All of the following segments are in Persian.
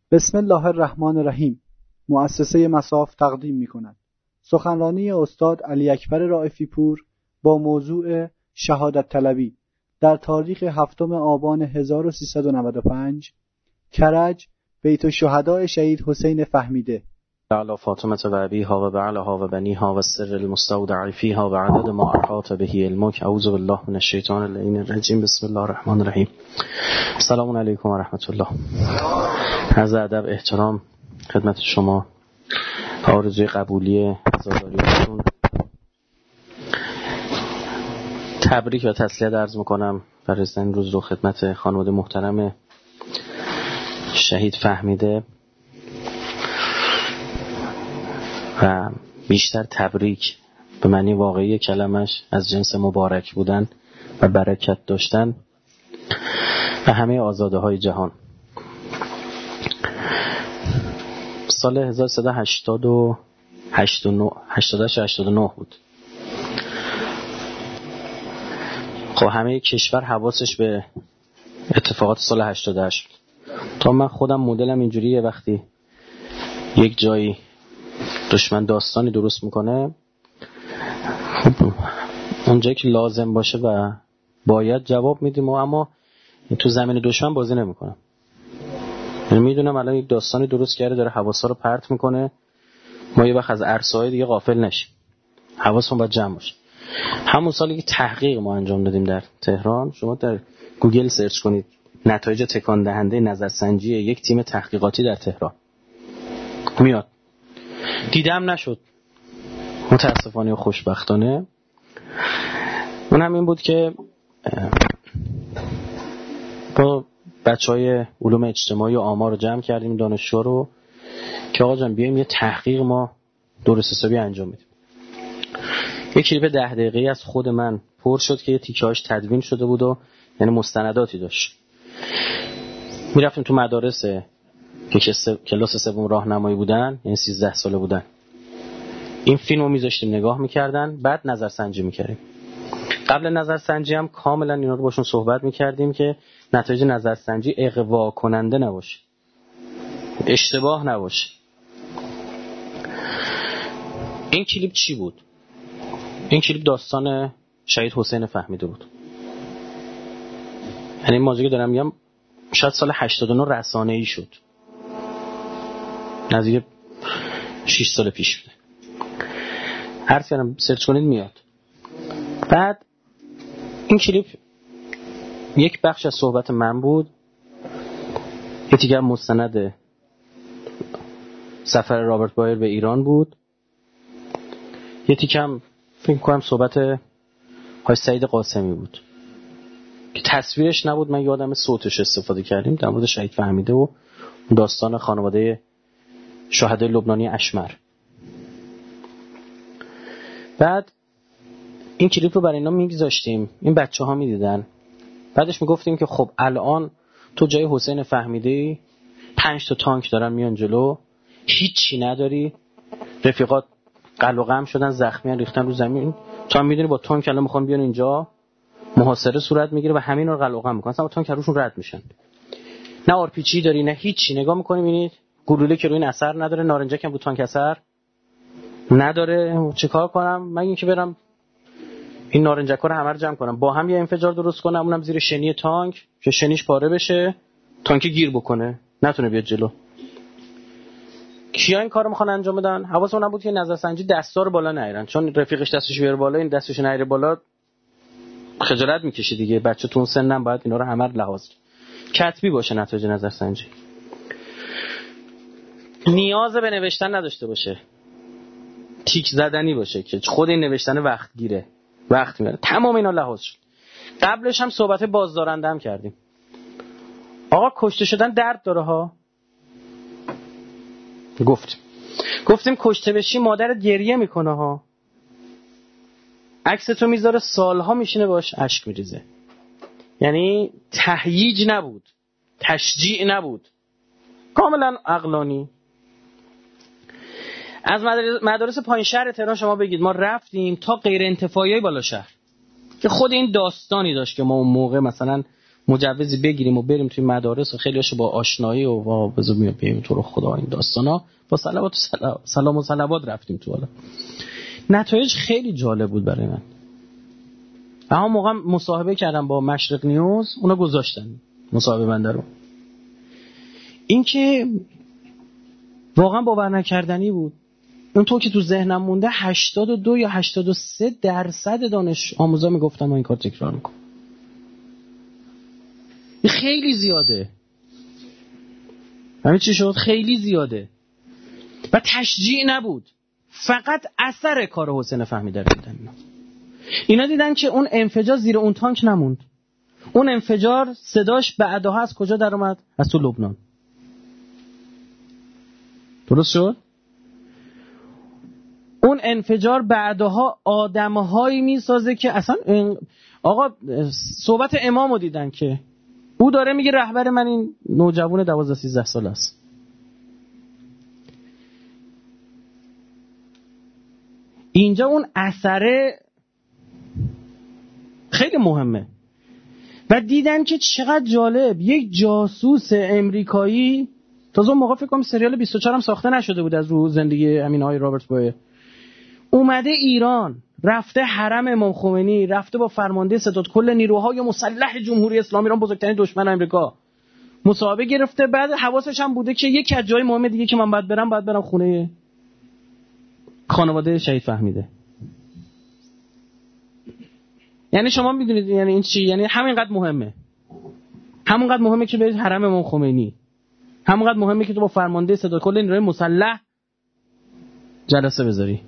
بسم الله الرحمن الرحیم. مؤسسه مصاف تقدیم می‌کند سخنرانی استاد علی اکبر رائفی پور با موضوع شهادت طلبی در تاریخ 7 آبان 1395 کرج، بیت الشهداء شهید حسین فهمیده. علی فاطمه و ابیها و بعلها و بنیها و السر المستودع فیها و عدد ما احاط به علمک. اعوذ بالله من الشیطان اللعین الرجیم. بسم الله الرحمن الرحیم. السلام علیکم و رحمت الله. عرض ادب احترام خدمت شما، آرزوی قبولی عزاداریتون، تبریک و تسلیت عرض میکنم برای این روز رو خدمت خانواده محترم شهید فهمیده و بیشتر تبریک به معنی واقعی کلمش از جنس مبارک بودن و برکت داشتن و همه آزاده های جهان. سال 1389 بود. خب همه کشور حواسش به اتفاقات سال 88 بود. تا من خودم مدلم اینجوریه، وقتی یک جایی دشمن داستانی درست میکنه اونجایی که لازم باشه و باید جواب میدیم، اما تو زمین دشمن بازی نمیکنم. یعنی میدونم الان یک داستانی درست کرده داره حواسا رو پرت میکنه، ما یه وقت از عرصه‌های دیگه غافل نشیم، حواسمون باید جمع باشه. همون سالی که تحقیق ما انجام دادیم در تهران، شما در گوگل سرچ کنید نتایج تکان دهنده نظرسنجی یک تیم تحقیقاتی در تهران میاد. دیدم نشد متاسفانه و خوشبختانه. اون هم این بود که با بچهای علوم اجتماعی و آمار رو جمع کردیم، دانشجو رو، که آقا جان بیایم یه تحقیق ما درست حسابی انجام بدیم. یک کلیپ 10 دقیقه‌ای از خود من پر شد که یه تیکه‌هاش تدوین شده بود و یعنی مستنداتی داشت. میرفتیم تو مدارس که کلاس سوم راهنمایی بودن، یعنی 13 ساله بودن، این فیلمو میذاشتیم نگاه میکردن، بعد نظرسنجی میکردیم. قبل نظرسنجی هم کاملا اینا رو باشون صحبت میکردیم که نتایج نظرسنجی اغوا کننده نباشه، اشتباه نباشه. این کلیپ چی بود؟ این کلیپ داستان شهید حسین فهمیده بود. یعنی این موضوعی که دارم میگم شاید سال 89 رسانه‌ای شد، نزدیک 6 سال پیش بوده. هر کردم سرچ کنید میاد. بعد این کلیپ یک بخش از صحبت من بود، یه تیکه مستند سفر رابرت بایر به ایران بود، یه تیکه هم فکر کنم صحبت های سعید قاسمی بود که تصویرش نبود، من یادم صوتش استفاده کردیم در مورد شهید فهمیده و داستان خانواده شهدای لبنانی اشمر. بعد این کلیپ رو برای اینا میگذاشتیم، این بچه ها میدیدن، بعدش میگفتیم که خب الان تو جای حسین فهمیده 5 تا تانک دارن میان جلو، هیچی نداری، رفیقات قل و قم شدن، زخمیان، ریختن رو زمین، تو هم میدونی با تانک الان میخوان بیان اینجا، محاصره صورت میگیره و همین رو قل و قم میکنن، اصلا با تانک روشون رد میشن، نه آرپیجی داری نه هیچی. نگاه میکنیم ببینید گلوله که روی این اثر نداره، نارنجک هم رو تانک اثر نداره، چیکار کنم؟ من اینکه برم این نارنجکا رو همه رو جمع کنم، با هم یه انفجار درست کنم، اونم زیر شنی تانک که شنیش پاره بشه، تانک گیر بکنه، نتونه بیاد جلو. کیا این کارو میخوان انجام بدن؟ حواسمون نبود که نظرسنجی دستا رو بالا نایرن، چون رفیقش دستش بیاره بالا، این دستش نایره بالا خجالت میکشه دیگه. بچه تو اون سنم باید اینا رو همه رو لحاظ کتبی باشه نتایج نظرسنجی، نیاز به نوشتن نداشته باشه، تیک زدنی باشه که خود این نوشتن وقت گیره، وقت میبره. تمام اینا لحاظ شد. قبلش هم صحبت بازدارنده هم کردیم. آقا کشته شدن درد داره ها، گفتیم کشته بشی مادرت گریه میکنه ها، عکس تو میذاره سالها میشینه باش اشک میریزه. یعنی تهییج نبود، تشجیع نبود، کاملا عقلانی. از مدارس پایین شهر تهران شما بگید ما رفتیم تا غیر انتفاعی بالا شهر که خود این داستانی داشت که ما اون موقع مثلا مجوزی بگیریم و بریم توی مدارس و خیلیاشو با آشنایی و بزو میام تو رو خدا این داستانا با صلوات و سلام و صلوات رفتیم تو. حالا نتایج خیلی جالب بود برای من. اما موقع مصاحبه کردم با مشرق نیوز، اونا گذاشتن مصاحبه بنده رو. این که واقعا باور نکردنی بود. اون تو که تو ذهنم مونده 82 یا 83% دانش آموزا میگفتن ما این کار تکرار میکنم. این خیلی زیاده. همین چی شد؟ خیلی زیاده. و تشجیع نبود، فقط اثر کار حسین فهمیده رو دیدن. اینا دیدن که اون انفجار زیر اون تانک نموند. اون انفجار صداش بعدها از کجا در اومد؟ از تو لبنان. درست شد؟ اون انفجار بعدها آدمهایی میسازه که اصلا آقا صحبت امامو دیدن که او داره میگه رهبر من این نوجوان 12-13 ساله است. اینجا اون اثره خیلی مهمه. و دیدن که چقدر جالب یک جاسوس امریکایی، تازه اون موقع فکر کنم سریال 24 هم ساخته نشده بود از رو زندگی همین آقای رابرت بویه، اومده ایران، رفته حرم امام خمینی، رفته با فرمانده ستاد کل نیروهای مسلح جمهوری اسلامی ایران، بزرگترین دشمن آمریکا، مصاحبه گرفته. بعد حواسش هم بوده که یک از جای مهم دیگه که من باید برم خونه خانواده شهید فهمیده. یعنی شما میدونید یعنی این چی؟ یعنی همینقدر مهمه. همونقدر مهمه که برید حرم امام خمینی. همونقدر مهمه که تو با فرمانده ستاد کل نیروهای مسلح جلسه بذاری.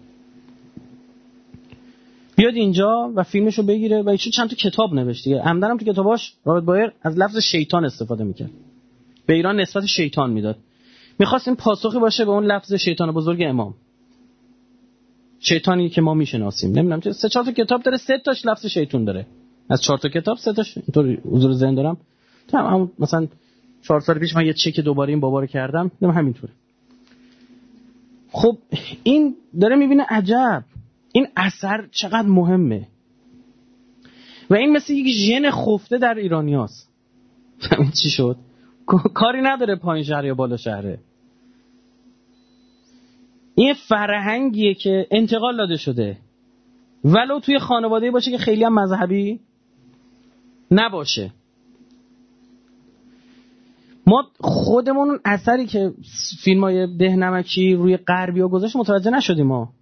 بیاد اینجا و فیلمشو بگیره. و ایشون چند تا کتاب نوشت دیگه. عمدن هم تو کتاباش رابرت بایر از لفظ شیطان استفاده میکرد. به ایران نسبت شیطان میداد. میخواست این پاسخی باشه به اون لفظ شیطان بزرگ امام. شیطانی که ما میشناسیم. نمیدونم چه 3-4 تا کتاب داره، 3 تاش لفظ شیطان داره. از 4 تا کتاب 3 تاش اینطور حضور ذهن دارم. تمام مثلا 4 سال پیش من یه چک دوباره این بابا رو کردم. دیدم همینطوره. خب این داره میبینه عجب این اثر چقدر مهمه. و این مثل یک ژن خفته در ایرانیاست. همین چی شد؟ کاری نداره پایین شهر یا بالا شهره. این فرهنگیه که انتقال داده شده، ولو توی خانواده باشه که خیلی هم مذهبی نباشه. ما خودمون اون اثری که فیلمای دهنمکی روی غربی‌ها گذاشت متوجه نشدیم. ما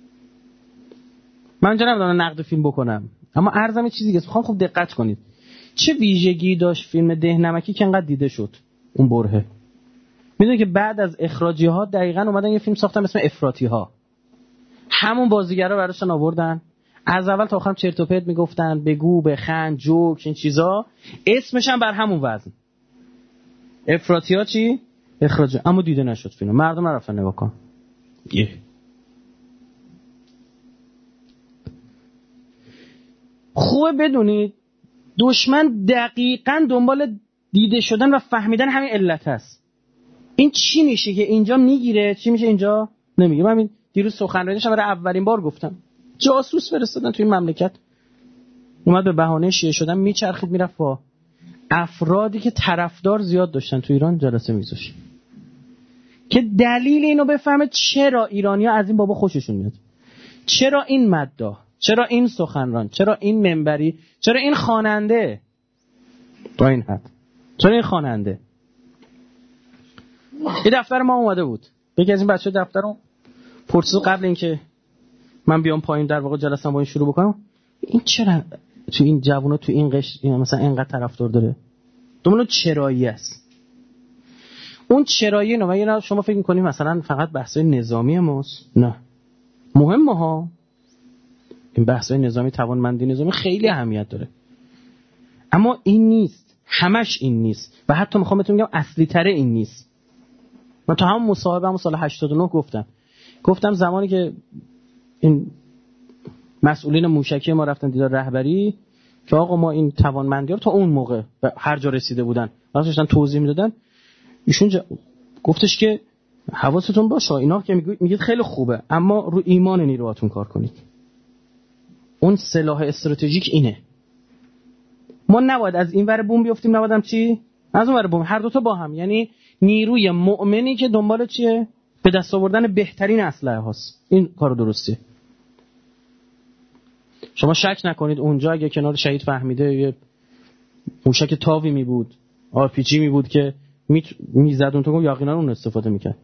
من اینجا نمیدونم نقد فیلم بکنم، اما عرضم یه چیزی که میخوام خوب دقت کنید. چه ویژگی داشت فیلم دهنمکی که انقدر دیده شد اون برهه؟ میدونی که بعد از اخراجی ها دقیقاً اومدن یه فیلم ساختن اسم افراطی ها. همون بازیگرا براشون آوردن، از اول تا آخر چرت و پرت میگفتن، بگو بخند جوک این چیزا، اسمش هم بر همون وزن. افراطی ها چی؟ اخراجی. اما دیده نشد فیلم، مردم نرفتن نگاه کن. خوبه بدونید دشمن دقیقاً دنبال دیده شدن و فهمیدن همین علت هست. این چی میشه که اینجا میگیره، چی میشه اینجا نمیگیره. من دیروز سخنرانیش برای اولین بار گفتم. جاسوس فرستادن توی این مملکت، اومد به بهانه شیعه شدن میچرخید میرفت با افرادی که طرفدار زیاد داشتن تو ایران جلسه میگذاشت که دلیل اینو بفهمه چرا ایرانی‌ها از این بابا خوششون میاد، چرا این مداح، چرا این سخنران، چرا این منبری، چرا این خواننده. تا این حد چرا این خواننده. این دفتر ما اومده بود، یکی از این بچه دفتر رو پرسید قبل اینکه من بیام پایین در واقع جلسه‌ام با این شروع بکنم، این چرا تو این جوونا تو این قشر مثلا اینقدر طرفدار داره؟ دنبال چرایی است. اون چرایی نه مگه شما فکر می‌کنید مثلا فقط بحث‌های نظامی ماست؟ نه، مهمه ها. این بحث‌های نظامی، توانمندی نظامی خیلی اهمیت داره، اما این نیست، همش این نیست. و حتی میخوام بهتون بگم اصلی تره این نیست. من تو هم مصاحبه‌ام سال 89 گفتم زمانی که این مسئولین موشکی ما رفتن دیدار رهبری که آقا ما این توانمندی‌ها رو تا اون موقع هر جا رسیده بودن وقتی داشتن توضیح میدادن، ایشون گفتش که حواستون باشه اینا که میگید خیلی خوبه، اما رو ایمان نیروهاتون کار کنید. اون سلاح استراتژیک اینه. ما نباید از این ور بوم بیافتیم، نباید هم چی؟ از اون ور بوم. هر دوتا با هم. یعنی نیروی مؤمنی که دنبال چیه؟ به دست آوردن بهترین اسلحه هاست. این کار درسته. شما شک نکنید اونجا اگه کنار شهید فهمیده یه موشک تاوی می بود، RPG می بود که میزد اون تو یقینا اون استفاده میکرد.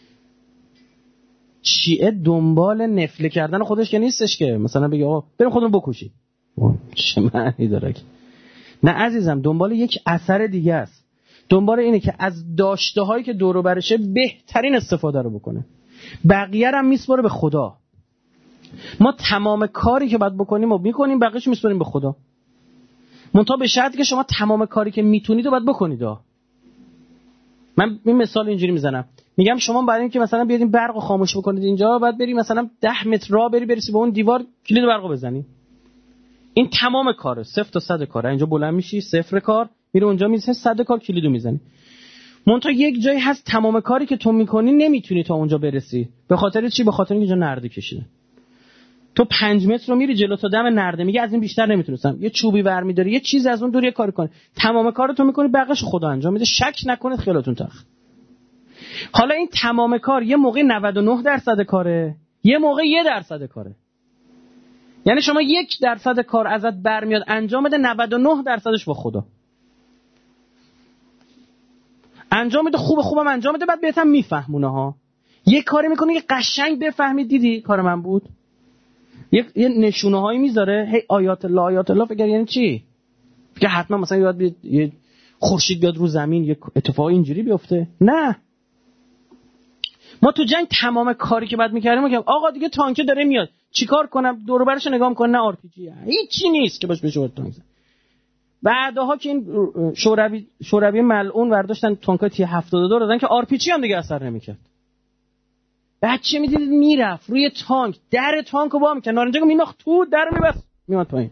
شیعه دنبال نفله کردن خودش که نیستش که مثلا بگه آقا بریم خودمون بکشیم. چه معنی داره؟ نه عزیزم، دنبال یک اثر دیگه است. دنبال اینه که از داشته هایی که دور و برشه بهترین استفاده رو بکنه. بقیه رو هم میسپاره به خدا. ما تمام کاری که باید بکنیم و میکنیم، بقیه‌اش میسپاریم به خدا. منتها به شرطی که شما تمام کاری که میتونید رو باید بکنید. من این مثال اینجوری میزنم، میگم شما برای اینکه مثلا بیادین برقو خاموش بکنید اینجا، باید بری مثلا 10 متر راه برسی به اون دیوار کلید برقو بزنی. این تمام کاره، 0 تا 100 کاره. اینجا بلند میشی 0 کار، میره اونجا میزنی 100 کار کلیدو میزنی. منتها یک جایی هست تمام کاری که تو میکنی نمیتونی تا اونجا برسی. به خاطر چی؟ به خاطر اینکه اینجا نرده کشیده. تو 5 متر رو میری جلو تا دم نرده، میگه از این بیشتر نمیتونستم. یه چوبی برمی‌داری، یه چیز از اون دور یه کاری کنی. تمام کارو تو میکنی، بقیه‌شو خدا انجام میده. شک نکنید خیالتون تخ. حالا این تمام کار یه موقع 99% کاره، یه موقع 1% کاره. یعنی شما 1% کار ازت برمیاد انجام بده، 99%ش با خدا انجام بده. خوبم انجام بده، بعد بهتم میفهمونه ها. یه کاری میکنه که قشنگ بفهمید دیدی کار من بود. یه نشونه هایی میذاره، هی آیات الله فکر یعنی چی؟ که حتما مثلا یاد بیاد یه خورشید بیاد رو زمین، یه اتفاق اینجوری بیفته. نه، ما تو جنگ تمام کاری که بعد میکردیم میگم آقا دیگه تانک داره میاد، چیکار کنم؟ دور و برش نگاه میکنه، نه RPG هیچی نیست که باش بشه تانک. بعدها که این شوروی ملعون برداشتن تانکای تی 72 دادن که RPG هم دیگه اثر نمیکرد. بچه میدیدید میرفت روی تانک، در تانکو با میکنه، نارنجکو میناخت تو، در میبست میومد پایین.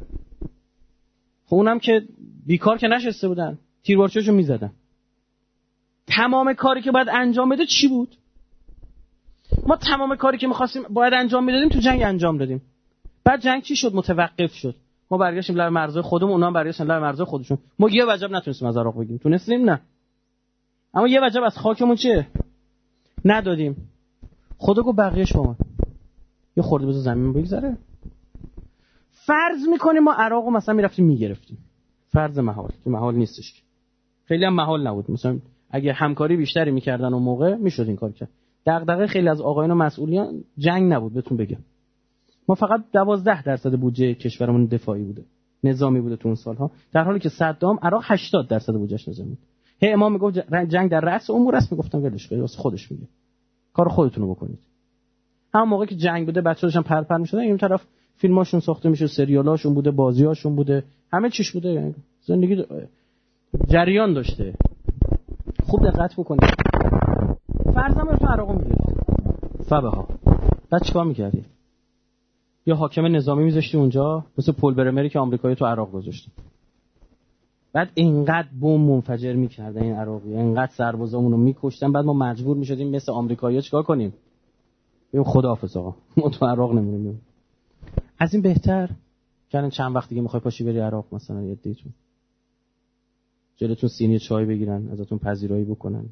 خب اونم که بیکار که نشسته بودن، تیربارچه‌شو میزدن. تمام کاری که باید انجام بده چی بود؟ ما تمام کاری که می‌خواستیم باید انجام میدادیم تو جنگ انجام دادیم. بعد جنگ چی شد؟ متوقف شد. ما برگشتیم لب مرزهای خودمون، اونها هم برگشتن لب مرزهای خودشون. ما یه وجب نتونستیم از عراق بگیریم. تونستیم؟ نه. اما یه وجب از خاکمون چیه؟ ندادیم. خدا گفت بقیه شما. یه خورده بذار زمین بگذره. فرض می‌کنیم ما عراقو مثلا می‌رفتیم می‌گرفتیم. فرض محال، که محال نیستش. خیلی هم محال نبود. مثلا اگه همکاری بیشتری می‌کردن اون موقع می‌شد این کار کرد. دغدغه خیلی از آقایان مسئولین جنگ نبود بهتون بگم. ما فقط 12% بودجه کشورمون دفاعی بوده، نظامی بوده تو اون سالها، در حالی که صدام عراق 80% بودجهش نظامی بود. هی امام میگفت جنگ در رأس امور است، میگفتم ولش کنید واسه خودش میگه، کار خودتون رو بکنید. همون موقع که جنگ بوده بچه‌ها داشتن پرپر می‌شدن، این طرف فیلماشون ساخته میشه، سریالاشون بوده، بازیاشون بوده، همه چیش بوده، یعنی زندگی جریان داشته. خوب دقت بکنید. فرضاً تو عراق می‌گیرید فبها، بعد چیکار می‌کردی؟ یا حاکم نظامی می‌ذاشتی اونجا، مثل پل برمری که آمریکایی تو عراق گذاشت. بعد اینقدر بمب منفجر می‌کردن این عراقی، اینقدر سربازامون رو می‌کشتن، بعد ما مجبور می‌شدیم مثل آمریکایی‌ها چیکار کنیم؟ بگیم خداحافظ آقا، ما تو عراق نمی‌مونیم. از این بهتر که الان چند وقت دیگه می‌خوای پاشی بری عراق، مثلا یه دیتون جلوتون سینی چای بگیرن، ازتون پذیرایی بکنن.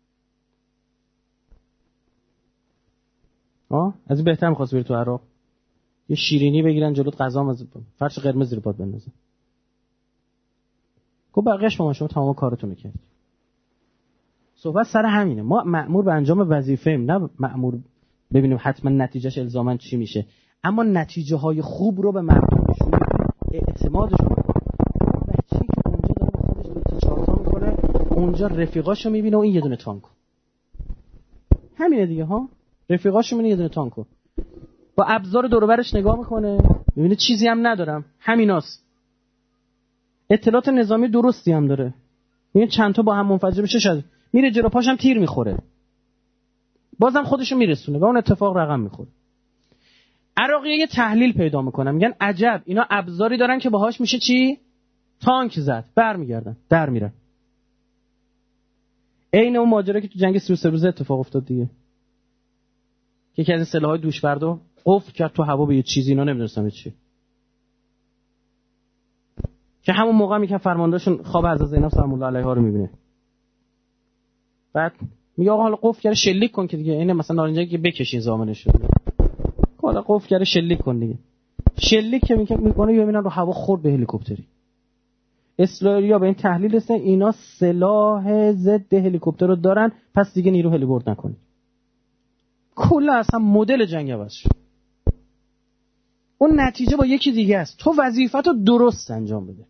از این بهتر می‌خواست بری تو عراق، یه شیرینی بگیرن جلوت، غذا از فرش قرمز زیر پات بندازن. کو بقیه‌اش شما تمام کارتون کردید. صحبت سر همینه. ما مأمور به انجام وظیفه‌ایم، نه مأمور ببینیم حتما نتیجهش الزاماً چی میشه، اما نتیجه های خوب رو به مردم نشون بدیم، اعتمادشون رو. بچه‌ای که اونجا داره با خودش 2 تا 4 تا می‌کنه، اونجا رفیقاشو می‌بینه و این یه دونه تانک. همینه دیگه ها. رفیقاشو می‌بینه یه دونه تانکو. با ابزار دور و برش نگاه می‌کنه، می‌بینه چیزی هم ندارم، همیناست. اطلاعات نظامی درستی هم داره. می‌بینه چند تا با هم منفجر میشه، شد میره جلو پاشم تیر می‌خوره. بازم خودشو میرسونه و اون اتفاق رقم می‌خوره. عراقی‌ها یه تحلیل پیدا میکنن، میگن عجب اینا ابزاری دارن که باهاش میشه چی؟ تانک زد. برمیگردن در میرن. عین اون ماجرا که تو جنگ 33 روزه اتفاق افتاد دیگه، که یکی از این سلاح‌های دوشبردو افت کرد تو هوا به یه چیزی، اینا نمیدونستم چیه. که همون موقع میگه فرماندهشون خواب حضرت زینب سلام الله علیها رو میبینه. بعد میگه آقا حالا قفل کرده شلیک کن که دیگه اینه مثلا نارنجی که بکشین زامنش رو. حالا قفل کرده شلیک کن دیگه. شلیک که میکنه میبینن رو هوا خورد به هلیکوپتری. اسرائیلیا به این تحلیل رسیدن اینا سلاح ضد هلیکوپتر رو دارن، پس دیگه نیرو هلی برد نکنید. کلا اصلا مدل جنگ عوض شد. اون نتیجه با یکی دیگه است. تو وظیفه‌تو درست انجام بده.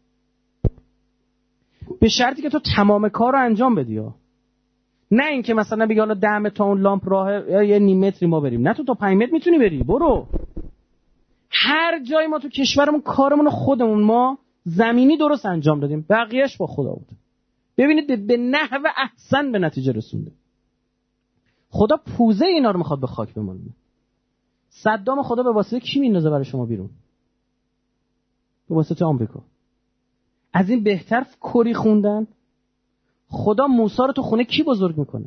به شرطی که تو تمام کار رو انجام بدی ها. نه اینکه مثلا بگی حالا 10 متر تا اون لامپ راه یه نیم متری ما بریم. نه تو تا 5 متر میتونی بری. برو. هر جای ما تو کشورمون کارمون خودمون ما زمینی درست انجام دادیم. بقیه‌اش با خدا بود. ببینید به نحو احسن به نتیجه رسونده. خدا پوزه اینا رو میخواد به خاک بمونه. صدام خدا به واسطه کی میندازه برای شما بیرون؟ به واسطه آمریکا. از این بهتر کری خوندن؟ خدا موسی رو تو خونه کی بزرگ میکنه؟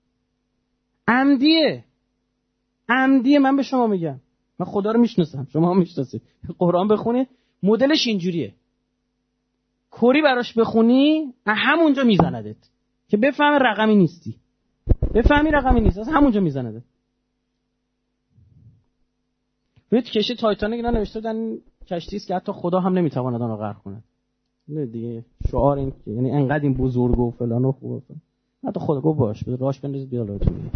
عمدیه من به شما میگم. من خدا رو میشناسم، شما هم میشناسید. قرآن بخونید مدلش اینجوریه. کری براش بخونی همونجا میزندت که بفهم رقمی نیستی. بفهمی رقمی نیست، از همونجا میزنده. روی کشتی تایتانیک اینا نوشته بودن کشتی است که حتی خدا هم نمیتواند آن رو غرق کنه. نه دیگه شعار این یعنی انقدر این بزرگ و فلان و خوبه. حتی خدا گفت باش راش بندازید بیالاتون.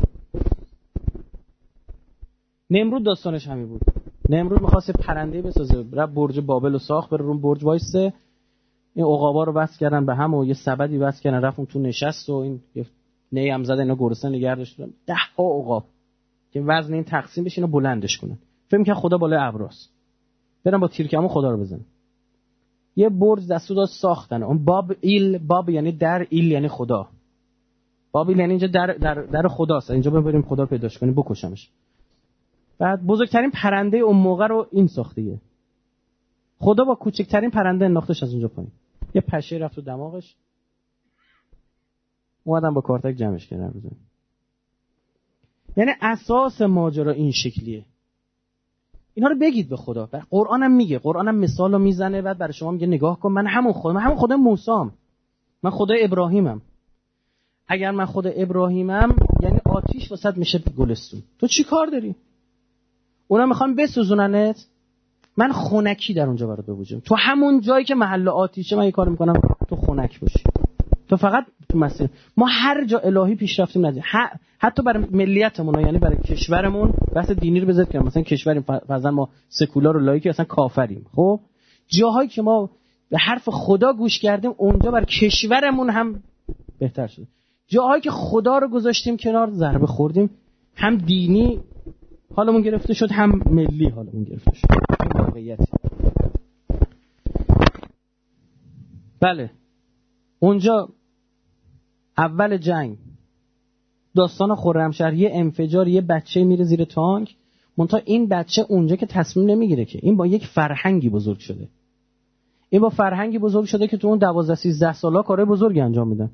نمرود داستانش همین بود. نمرود می‌خواست پرنده بسازه، رفت برج بابل رو ساخت، بره اون برج وایسه. این عقابا رو وصل کردن به هم و یه سبدی وصل کردن، رفت اون تو نشست و این نه هم زدن اینا گرسنه نگه داشتن 10 عقاب که وزن این تقسیم بشه اینو بلندش کنن. فکر می‌کنن خدا بالای ابراست. برن با تیرکمون خدا رو بزنن. یه برج دستور داد ساختن. اون باب یعنی در، ایل یعنی خدا. بابل یعنی اینجا در خداست. اینجا بریم خدا رو پیداش کنیم بکشمش. بعد بزرگترین پرنده اون موقع رو این ساختیه. خدا با کوچکترین پرنده انداختش از اونجا پایین. یه پشه رفت تو دماغش. اومدن با کارتک جمعش کردن بزن. یعنی اساس ماجرا این شکلیه. اینا رو بگید به خدا. قرآنم میگه، قرآنم مثالو میزنه، بعد برای شما میگه نگاه کن من همون خدا موسام. من خدای ابراهیمم. اگر من خدا ابراهیمم یعنی آتیش واسط میشه گلستون. تو چی کار داری؟ اونا میخوان بسوزوننت، من خنکی در اونجا برات ببوجم. تو همون جایی که محل آتیشه من یه کار میکنم تو خنک باشی. تو فقط تو مسیر ما هر جا الهی پیش رفتیم ندید. حتی برای ملیتمون یعنی برای کشورمون بحث دینی رو بذارید که مثلا کشوریم مثلا ما سکولار و لایکی اصلا کافریم. خب جاهایی که ما به حرف خدا گوش کردیم اونجا برای کشورمون هم بهتر شده. جاهایی که خدا رو گذاشتیم کنار ضربه خوردیم، هم دینی حالمون گرفته شد هم ملی حالمون گرفته شد. این واقعیت. بله اونجا اول جنگ داستان خرمشهر یه انفجار، یه بچه میره زیر تانک، منتها این بچه اونجا که تصمیم نمیگیره که این با یک فرهنگی بزرگ شده. این با فرهنگی بزرگ شده که تو اون 12-13 سالا کارهای بزرگی انجام میدن.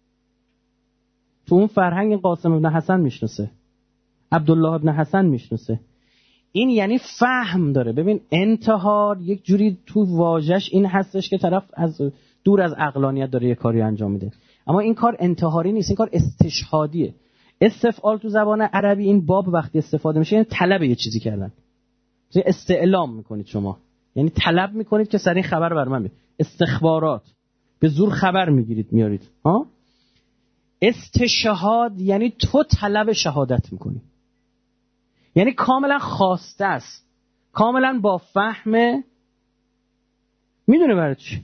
تو اون فرهنگ قاسم ابن حسن میشناسه، عبدالله ابن حسن میشناسه. این یعنی فهم داره. ببین انتحار یک جوری تو واژش این هستش که طرف از دور از عقلانیت داره یه کاری انجام میده، اما این کار انتحاری نیست، این کار استشهادیه. استفعال تو زبان عربی این باب وقتی استفاده میشه یعنی طلب یه چیزی کردن. استعلام میکنید شما، یعنی طلب میکنید که سریع خبر بر من بیاد. استخبارات، به زور خبر میگیرید میارید. ها استشهاد یعنی تو طلب شهادت میکنی، یعنی کاملا خواسته است، کاملا با فهم. میدونه برای چی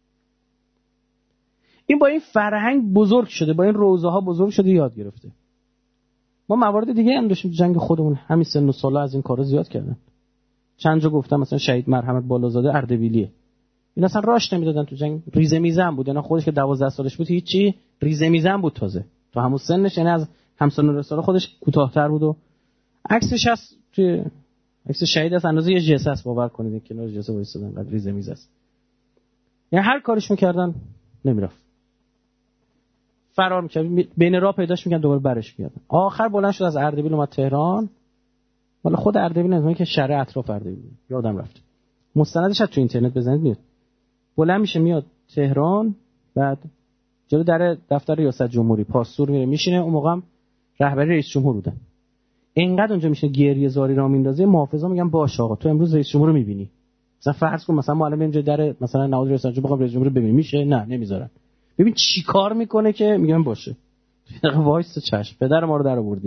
این با این فرهنگ بزرگ شده، با این روزه ها بزرگ شده، یاد گرفته. ما موارد دیگه هم داشتیم جنگ خودمون، همین سن و سالا از این کارا زیاد کردن. چند جا گفتم مثلا شهید مرحمت بالازاده اردبیلیه، این اصلا راش نمیدادن تو جنگ، ریزه میزه هم بود. اینا خودش که 12 سالش بود هیچی، ریزه میزه هم بود تازه تو همون سنش، یعنی از همسن و سال خودش کوتاه‌تر بود. و عکسش هست توی عکس شهید از اندازه یه جسس باور کنید کنار جسس وایسادن، بعد ریزه میزه است. یعنی هر کارش میکردن نمیرفت، فرار میکرد، بین راه پیداش میکردن دوباره برش میاد. آخر بلند شد از اردبیل اومد تهران. والا خود اردبیل نمیدونم که شهر اطراف اردبیل یادم رفت، مستندش تو اینترنت بزنید میاد. بلند میشه میاد تهران، بعد جلو در دفتر ریاست جمهوری پاسدار میره میشینه. اون موقع هم رهبری رئیس جمهور بوده. اینقدر اونجا میشه گریه زاری را میندازه، محافظا میگن باش آقا تو امروز رئیس جمهور رو میبینی. مثلا فرض کن مثلا معلم اینجا در مثلا نهاد رئیس جمهور بخوام رئیس جمهور رو ببینیم میشه؟ نه نمیذارن. ببین چی کار میکنه که میگن باشه. وایس چشم پدر ما رو در آوردی.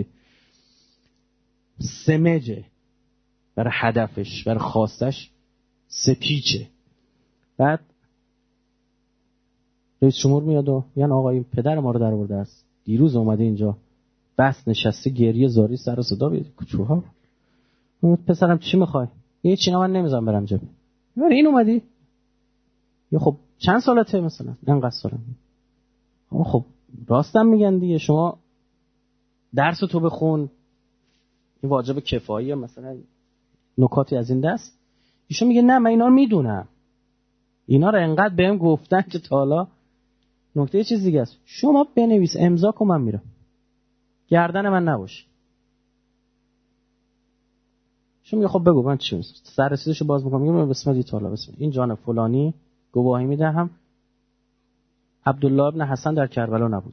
سمجه برای هدفش، برای خواستش سپیچه. بعد رئیس جمهور میاد و میگن آقا این پدر ما رو در آورده است، دیروز اومده اینجا بس نشسته گریه زاری سر و صدا بیاد کوچوها. پسرم چی میخوای؟ یه چینا من نمیذارم برم جبه. میگه این اومدی؟ یا خب چند سالته مثلا؟ انقدر سالم. خب راستم میگن دیگه، شما درس تو بخون، این واجب کفاییه مثلا نکاتی از این دست. ایشون میگه نه من اینا رو میدونم، اینا رو انقدر بهم گفتن که تا حالا. نکته چیز دیگه است، شما بنویس امضا کن من میرم، گردن من نباش. شما میگه خب بگو من چی می‌خوام. سر رسیدشو باز میکنم میگم بسم الله تعالی بسم این جان فلانی گواهی میدهم عبدالله ابن حسن در کربلا نبود.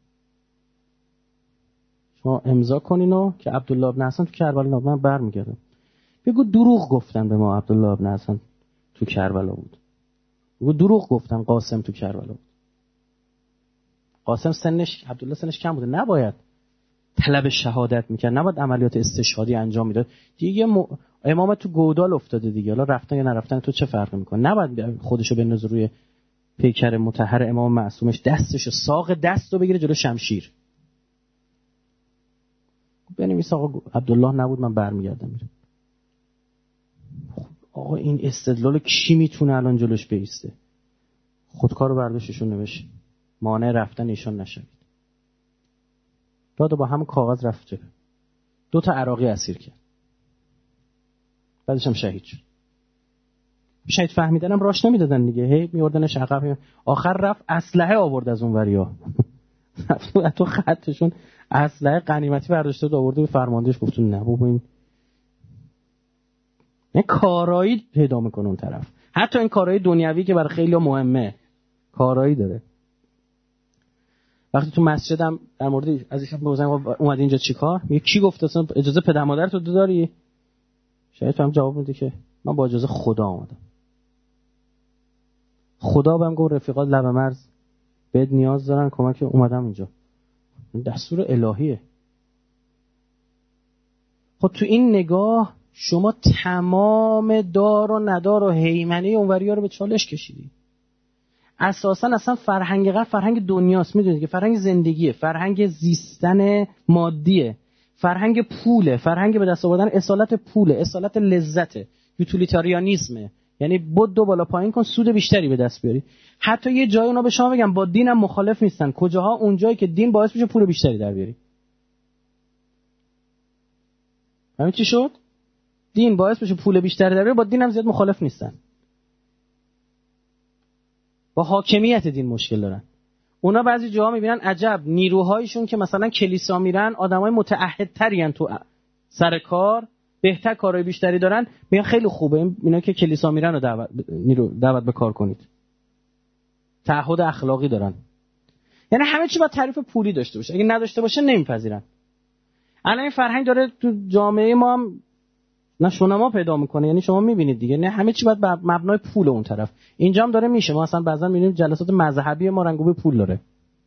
شما امضا کنینو که عبدالله ابن حسن تو کربلا نبود. من برمیگردم بگو دروغ گفتن به ما عبدالله ابن حسن تو کربلا بود. بگو دروغ گفتن قاسم تو کربلا بود. قاسم سنش عبدالله سنش کم بوده، نباید طلب شهادت میکرد، نباید عملیات استشهادی انجام میداد دیگه. امام تو گودال افتاده دیگه، حالا رفتن یا نرفتن تو چه فرقی میکنه؟ نباید خودشو بندازه روی پیکر مطهر امام معصومش، دستشو ساق دستو بگیره جلو شمشیر. بنویس آقا عبدالله نبود من برمیگردم میرم. آقا این استدلال کی میتونه الان جلوش بیسته؟ خودکارو برداشتشون نوشت مانع رفتن ایشان نشوید. دادا با هم کاغذ رفت جبه، 2 تا عراقی اسیر کرد، بعدش هم شهید شد. شهید فهمیدنم راش نمیدادن دیگه، هی میوردنش عقب. آخر رفت اسلحه آورد از اون وریا تو خطشون اسلحه غنیمتی برداشته آورده به فرماندهش گفتون نه بابا این کارایی پیدا میکنه اون طرف. حتی این کارهای دنیوی که برای خیلی مهمه کارایی داره. وقتی تو مسجدم در مورد از ایشون بگم اومدی اینجا چیکار؟ میگه کی گفت اصلا اجازه پدر مادرت رو داری؟ شاید هم جواب میده که من با اجازه خدا اومدم. خدا بهم گفت رفیقات لب مرز بهت نیاز دارن کمک اومدم اینجا. این دستور الهیه. خب تو این نگاه شما تمام دار و ندار و هیمنه اونوریا رو به چالش کشیدی. اساسا اصلا فرهنگ غرب فرهنگ دنیاست، میدونید که فرهنگ زندگیه، فرهنگ زیستن مادیه، فرهنگ پوله، فرهنگ به دست آوردن اصالت پوله، اصالت لذته، یوتیلیتاریانیسمه. یعنی بدو بالا پایین کن سود بیشتری به دست بیاری. حتی یه جای اونا به شما بگم با دینم مخالف نیستن. کجاها؟ اون جایی که دین باعث میشه پول بیشتری در بیاری. همین چی شد؟ دین باعث میشه پول بیشتری در بیاری، با دینم زیاد مخالف نیستن. با حاکمیت دین مشکل دارن. اونا بعضی جاها میبینن عجب نیروهایشون که مثلا کلیسا میرن آدمای متعهدترین تو سر کار، بهتر کارهای بیشتری دارن، میگن خیلی خوبه اینا که کلیسا میرن رو دعوت به کار کنید. تعهد اخلاقی دارن. یعنی همه چی باید تعریف پولی داشته باشه. اگه نداشته باشه نمیپذیرن. الان این فرهنگ داره تو جامعه ما هم نشونما پیدا میکنه. یعنی شما میبینید دیگه، نه همه چی باید بر مبنای پول اون طرف. اینجا هم داره میشه. ما اصلا بعضا میبینیم جلسات مذهبی ما رنگو به پول داره.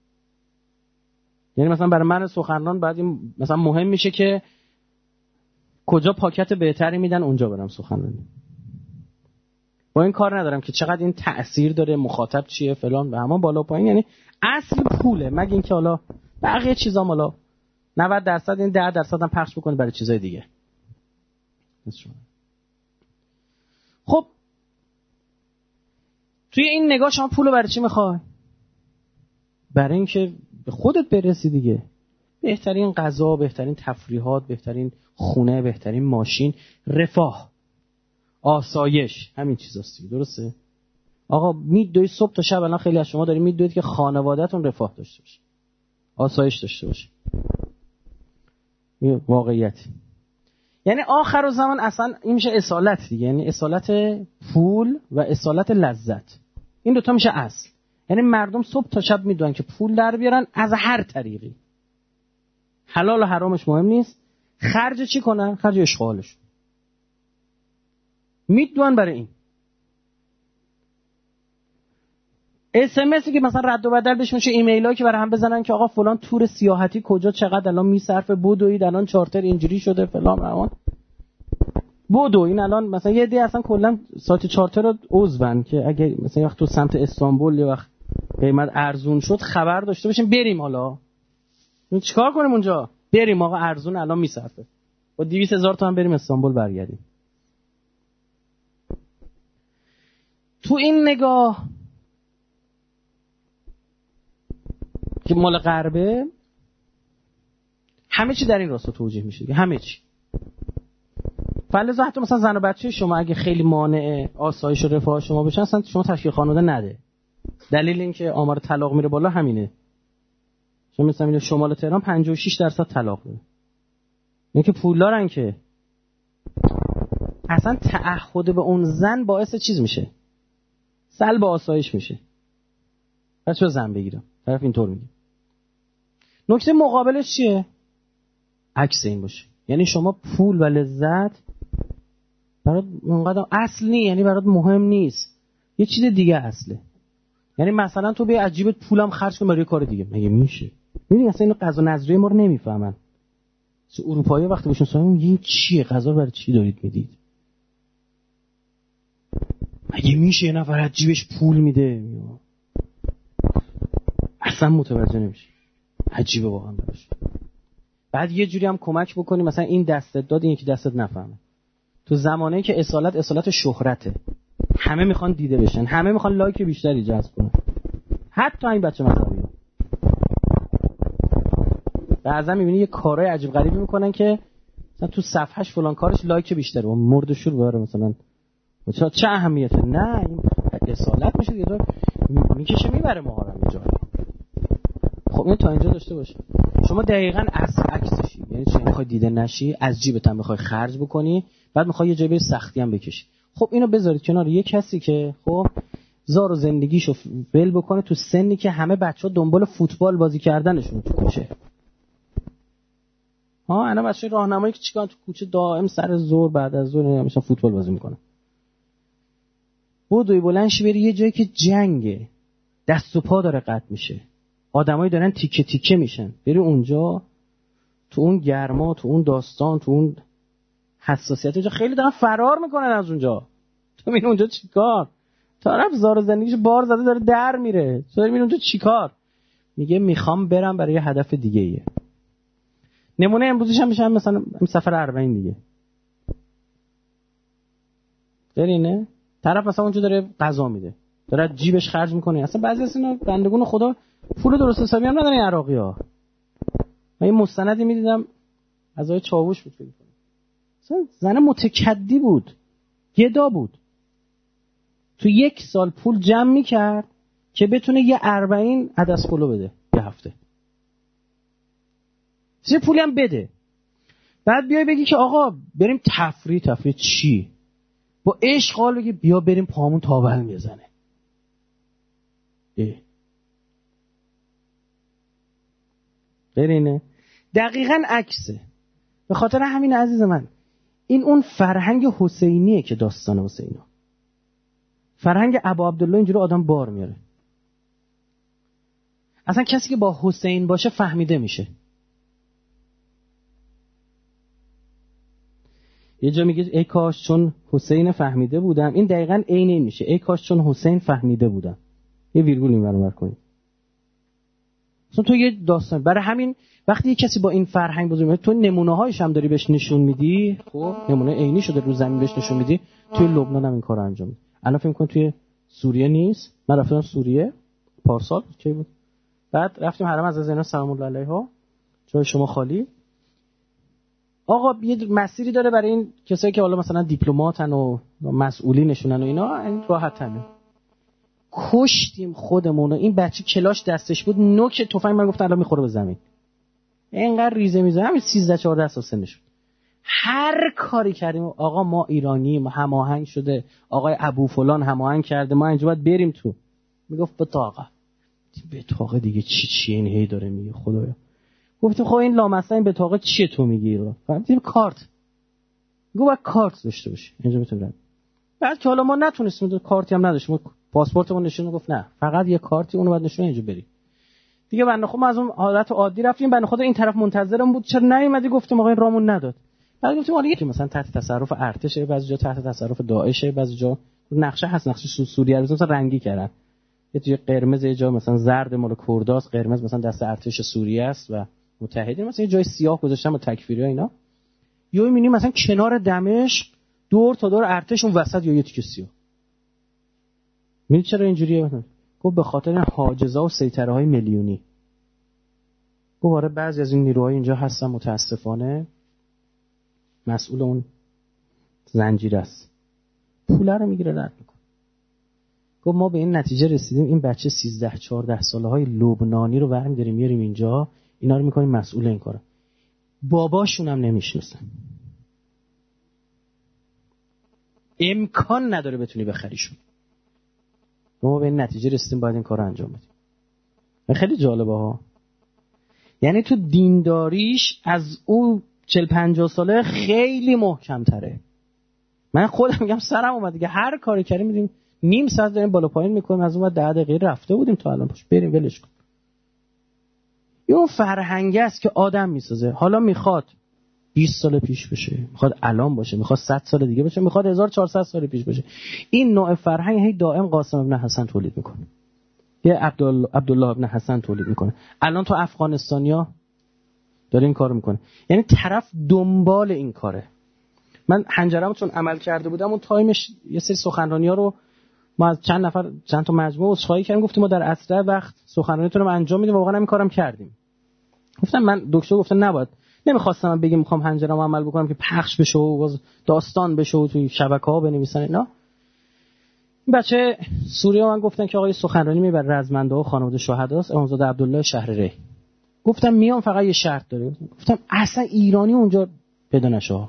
یعنی مثلا برای من سخنران بعد این مثلا مهم میشه که کجا پاکت بهتری میدن اونجا برم سخنرانی. با این کار ندارم که چقدر این تأثیر داره، مخاطب چیه فلان و همان بالا پایین. یعنی اصل پوله، مگه اینکه حالا بقیه چیزا حالا 90% این 10% هم پخش بکنه برای چیزای دیگه. خب توی این نگاه شما پولو برای چی میخوای؟ برای اینکه به خودت برسی دیگه. بهترین غذا، بهترین تفریحات، بهترین خونه، بهترین ماشین، رفاه، آسایش، همین چیزاست دیگه. درسته؟ آقا میدوید صبح تا شب. الان خیلی از شما دارید میدوید که خانواده‌تون رفاه داشته باشه، آسایش داشته باشه. این واقعیت. یعنی آخر زمان اصلا این میشه اصالت دیگه. یعنی اصالت پول و اصالت لذت. این دوتا میشه اصل. یعنی مردم صبح تا شب میدونن که پول در بیارن از هر طریقی، حلال و حرامش مهم نیست، خرج چی کنن؟ خرج اشغالش میدونن. برای این اسمسی که مثلا رد و بدل بهش میشه، ایمیلایی که برای هم بزنن که آقا فلان تور سیاحتی کجا چقدر الان میصرفه، بدوید الان چارتر اینجوری شده فلان الان بدو. این الان مثلا یه دی اصلا کلا سایت چارتر رو عضون که اگه مثلا وقت تو سمت استانبول یه وقت قیمت ارزون شد خبر داشته باشیم بریم. حالا چیکار کنیم اونجا؟ بریم آقا ارزون الان میصرفه، با 200,000 تومان بریم استانبول برگردیم. تو این نگاه که مال غربه همه چی در این راستا توجیه میشه، همه چی. فلذا حتی مثلا زن و بچه شما اگه خیلی مانع آسایش و رفاه شما بشن، اصلا شما تشکیل خانواده نده. دلیل این که آمار طلاق میره بالا همینه. شما مثلا میگه شمال تهران 56% طلاق میره. این که پولدارن که اصلا تعهد به اون زن باعث چیز میشه، سلب آسایش میشه. پس چه زن بگیرم؟ طرف اینطور میگه. نکته مقابلش چیه؟ عکس این باشه. یعنی شما پول و لذت برات اونقدر اصل نیست، یعنی برات مهم نیست، یه چیز دیگه اصله. یعنی مثلا تو به عجیبت پولم خرج کنی برای کار دیگه، مگه میشه؟ ببین اصلا اینو غذا نظریه ما رو نمیفهمن. اروپایی وقتی بهشون سوال میگن چیه غذا برای چی دارید میدید؟ مگه میشه یه نفر از جیبش پول میده؟ اصلا متوجه نمیشه. عجیبه واقعا براش. بعد یه جوری هم کمک بکنی مثلا این دستت داد این یکی دستت نفهمه. تو زمانه‌ای که اصالت شهرته، همه میخوان دیده بشن، همه میخوان لایک بیشتری جذب کنن، حتی این بچه مذهبی. بعضا میبینی یه کارهای عجیب غریبی میکنن که مثلا تو صفحهش فلان کارش لایک بیشتره، اون مرد شور باره مثلا چه اهمیته؟ نه این اصالت میشه دیگه، میکشه میبره مهارم اینجا. خب این تا اینجا داشته باشه. شما دقیقاً اصل عکسشی، یعنی چی؟ میخوای دیده نشی، از جیبت هم میخوای خرج بکنی، بعد میخوای یه جای به سختی هم بکشی. خب اینو بذارید کنار یه کسی که خب زار و زندگیشو ول بکنه تو سنی که همه بچه‌ها دنبال فوتبال بازی کردنشون تو کوچه. انا بچه راهنمایی که چیکار تو کوچه دائم سر ظهر بعد از ظهر میشن فوتبال بازی میکنن. بودوی بلندش بری یه جایی که جنگه، دست و پا داره قطع میشه، آدمایی دارن تیکه تیکه میشن، بری اونجا تو اون گرما، تو اون داستان، تو اون حساسیت، اونجا خیلی دارن فرار میکنن از اونجا. تو میری اونجا چیکار؟ طرف زار زندگیش بار زده داره در میره، تو میری اونجا چیکار؟ میگه میخوام برم برای یه هدف دیگه ایه. نمونه امروزش هم میشه مثلا این سفر اربعین دیگه. درینه؟ طرف مثلا اونجا داره غذا میده، داره جیبش خرج میکنه. اصلا بعضی از اینا بندگون خدا پول درست حسابی هم ندارن عراقی‌ها. من یه مستندی میدیدم از آقای چاووش بود، فکر کنم. مثلا زن متکدی بود، گدا بود. تو 1 سال پول جمع میکرد که بتونه یه 40 عدس پلو بده یه هفته. چه پولی هم بده. بعد بیای بگی که آقا بریم تفریح چی؟ با عشق حال بگی بیا بریم پامون تاول میزنه. برینه دقیقاً عکسه. به خاطر همین عزیز من این اون فرهنگ حسینیه که داستان حسینا، فرهنگ ابا عبدالله اینجوری آدم بار میاره. اصلا کسی که با حسین باشه فهمیده میشه. یه جا میگه ای کاش چون حسین فهمیده بودم، این دقیقاً عین این میشه، ای کاش چون حسین فهمیده بودم. یه ویرگول این برابر کنید. اصلا تو یه داستان، برای همین وقتی یه کسی با این فرهنگ بزرگ میشه، تو نمونه هایش هم داری بهش نشون میدی، خب نمونه عینی شده رو زمین بهش نشون میدی. توی لبنان هم این کارو انجام میدی. الان فکر کنم توی سوریه نیست. من رفتم سوریه پارسال کی بود؟ بعد رفتیم حرم از زینب سلام الله علیها، جای شما خالی. آقا یه مسیری داره برای این کسایی که حالا مثلا دیپلماتن و مسئولینشونن و اینا، این راحت همین. کشتیم خودمون. این بچه کلاش دستش بود، نوک تفنگ من گفتم الان میخوره به زمین. اینقدر ریزه میزه، همین 13-14 سال سنش بود. هر کاری کردیم آقا ما ایرانی، ما هماهنگ شده، آقای ابو فلان هماهنگ کرده، ما اینجا باید بریم تو. میگفت بطاقه دیگه چیه این هی داره میگه خدایا. گفتم خب این لامصب این بطاقه چیه تو میگی؟ فهمیدیم کارت. گفت کارت داشته باشی اینجا میتونم. بعد که حالا ما نتونستیم کارتی هم نداشتیم، پاسپورتمون نشون گفت نه فقط یه کارتی اونو بعد نشون اینجا بری. دیگه بنده خدا ما از اون حالت عادی رفتیم، بنده خدا این طرف منتظرم بود چرا نیومدی، گفتم آقا این رامون نداد. بعد گفتیم آره که مثلا تحت تصرف ارتشه، بعضی جا تحت تصرف داعشه، بعضی جا نقشه هست، نقشه سوریه مثلا رنگی کردن، یه جای قرمز، یه جا مثلا زرد مال کرداست، قرمز مثلا دست ارتش سوریه است و متحدین، مثلا یه جای سیاه گذاشتن با تکفیری ها اینا. یا می‌بینیم مثلا کنار دمشق دور تا دور ارتش اون وسط یا یه تیکه سیاه. می‌بینید چرا اینجوریه؟ گفت به خاطر حاجزها و سیطره‌های میلیونی. گفت آره بعضی از این نیروهای اینجا هستن متاسفانه مسئول اون زنجیره است، پول رو میگیره رد میکنه. گفت ما به این نتیجه رسیدیم این بچه 13-14 ساله های لبنانی رو برمی داریم میاریم اینجا، اینا رو میکنیم مسئول این کاره، باباشون هم نمیشناسن، امکان نداره بتونی بخریشون. ما به این نتیجه رسیدیم باید این کار رو انجام بدیم. خیلی جالبه ها، یعنی تو دینداریش از اون 40-50 ساله خیلی محکم تره. من خودم میگم سرم اومد دیگه، هر کاری کردیم میدیم نیم ساعت داریم بالا پایین میکنیم، از اون بعد 10 دقیقه رفته بودیم تا الان پاش بریم ولش کن. اون فرهنگی است که آدم میسازه. حالا میخواد 20 سال پیش بشه، میخواد الان باشه، میخواد 100 سال دیگه باشه، میخواد 1400 سال پیش باشه، این نوع فرهنگ هی دائم قاسم بن حسن تولید میکنه، یه عبدالله بن حسن تولید میکنه. الان تو افغانستانیا داره این کارو میکنه، یعنی طرف دنبال این کاره. من حنجره‌مو چون عمل کرده بودم اون تایمش یه سری سخنرانی‌ها رو ما از چند تا مجموعه عذرخواهی کردیم، گفتیم ما در اسرع وقت سخنرانیتون رو انجام میدیم، واقعا همین کارم کردیم. گفتم من دکتر گفتن نباید، نمیخواستم من بگم میخوام حنجره‌مو عمل بکنم که پخش بشه و داستان بشه و توی شبکه‌ها بنویسن اینا. این بچه سوریه من گفتن که آقای سخنرانی میبر رزمنده و خانواده شهداست، امامزاده عبدالله شهرری. گفتم میام فقط یه شرط داره. گفتم اصلا ایرانی اونجا پیدا نشه.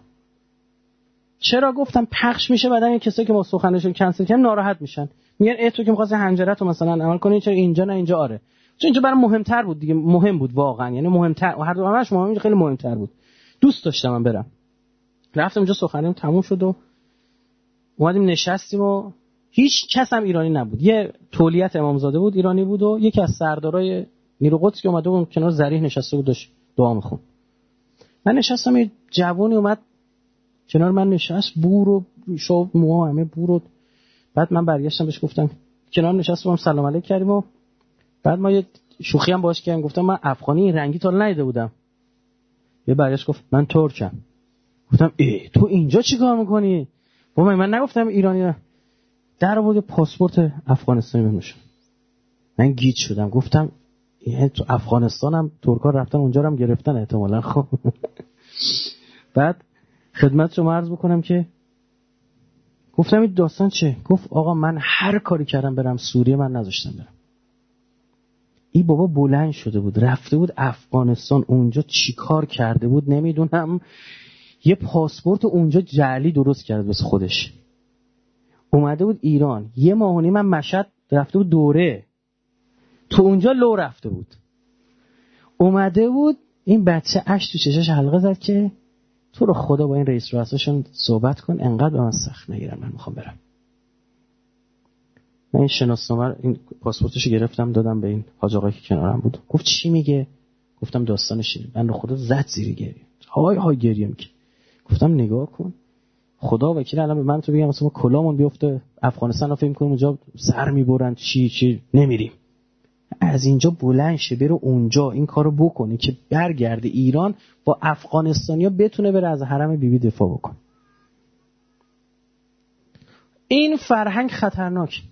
چرا؟ گفتم پخش میشه بعدن یه کسایی که با سخنرانیشون کنسل کردن ناراحت میشن، میگن تو که می‌خواستی حنجره‌تو مثلا عمل کنی چرا اینجا نه اینجا؟ آره چون اینجا برام مهمتر بود دیگه، مهم بود واقعا، یعنی مهمتر و هر دو همش مهم، خیلی مهمتر بود. دوست داشتم من برم. رفتم اونجا سخنرانی تموم شد و اومدیم نشستیم و هیچ کس هم ایرانی نبود. یه تولیت امامزاده بود ایرانی بود و یکی از سردارای نیرو قدس که اومده بود کنار ذریح نشسته بود داشت دعا می‌خوند. من نشستم، یه جوونی اومد کنار من نشست، بور و شو موها همه بور. بعد من برگشتم بهش گفتم کنار نشستم سلام علیک کردیم و بعد ما یه شوخی هم باهاش کردم، گفتم من افغانی این رنگی تا ندیده بودم. یه برگشت گفت من ترکم. گفتم تو اینجا چیکار می‌کنی؟ گفتم من نگفتم ایرانی. در آورد پاسپورت افغانستانی بهمش. من گیج شدم، گفتم یعنی تو افغانستان هم ترک‌ها رفتن اونجا رو هم گرفتن احتمالاً. خب بعد خدمت شما عرض بکنم که گفتم این داستان چه؟ گفت آقا من هر کاری کردم برم سوریه من نذاشتم برم. این بابا بلند شده بود رفته بود افغانستان، اونجا چی کار کرده بود نمیدونم، یه پاسپورت اونجا جعلی درست کرده واسه خودش، اومده بود ایران، یه ماه و نیم من مشهد رفته بود دوره، تو اونجا لو رفته بود، اومده بود این بچه اش تو چشاش حلقه زد که تو رو خدا با این رئیس رؤساشون صحبت کن، انقدر به من سخت نگیرن، من میخوام برم. من این شناسنامه این پاسپورتشو گرفتم دادم به این حاج آقایی که کنارم بود. گفت چی میگه؟ گفتم داستانش اینه. من رو خدا زد زیر گریه، های گریه میگه. گفتم نگاه کن خدا وکیل الان به من تو بگم مثلا کلامون بیفته افغانستان رو فکر کنیم اونجا سر میبرن چی نمیریم، از اینجا بلند شه برو اونجا این کارو بکنه که برگرده ایران با افغانستانیا بتونه بره از حرم بیبی دفاع بکنه. این فرهنگ خطرناک،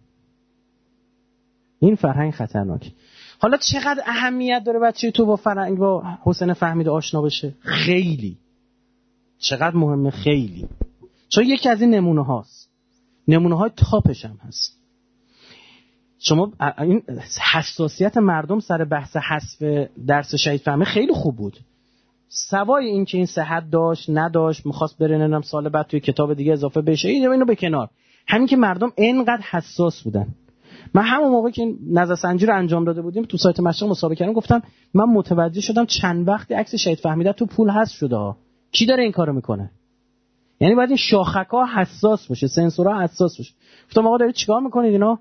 این فرهنگ خطرناک. حالا چقدر اهمیت داره بچه تو با فرهنگ با حسین فهمیده آشنا بشه؟ خیلی. چقدر مهمه؟ خیلی. چون یکی از این نمونه هاست، نمونه های تاپش هم هست. شما این حساسیت مردم سر بحث حذف درس شهید فهمی خیلی خوب بود، سوای این که این صحت داشت نداشت میخواست بره نمیدونم سال بعد توی کتاب دیگه اضافه بشه، اینو به کنار، همین که مردم اینقدر حساس بودن من همون موقع که این نظرسنجی رو انجام داده بودیم تو سایت مشرق مسابقه کردم، گفتم من متوجه شدم چند وقتی عکس شهید فهمیده تو پول هست شده. کی داره این کارو میکنه؟ یعنی باید این شاخک‌ها حساس باشه، سنسورها حساس باشه. گفتم آقا دارید چیکار میکنید اینا؟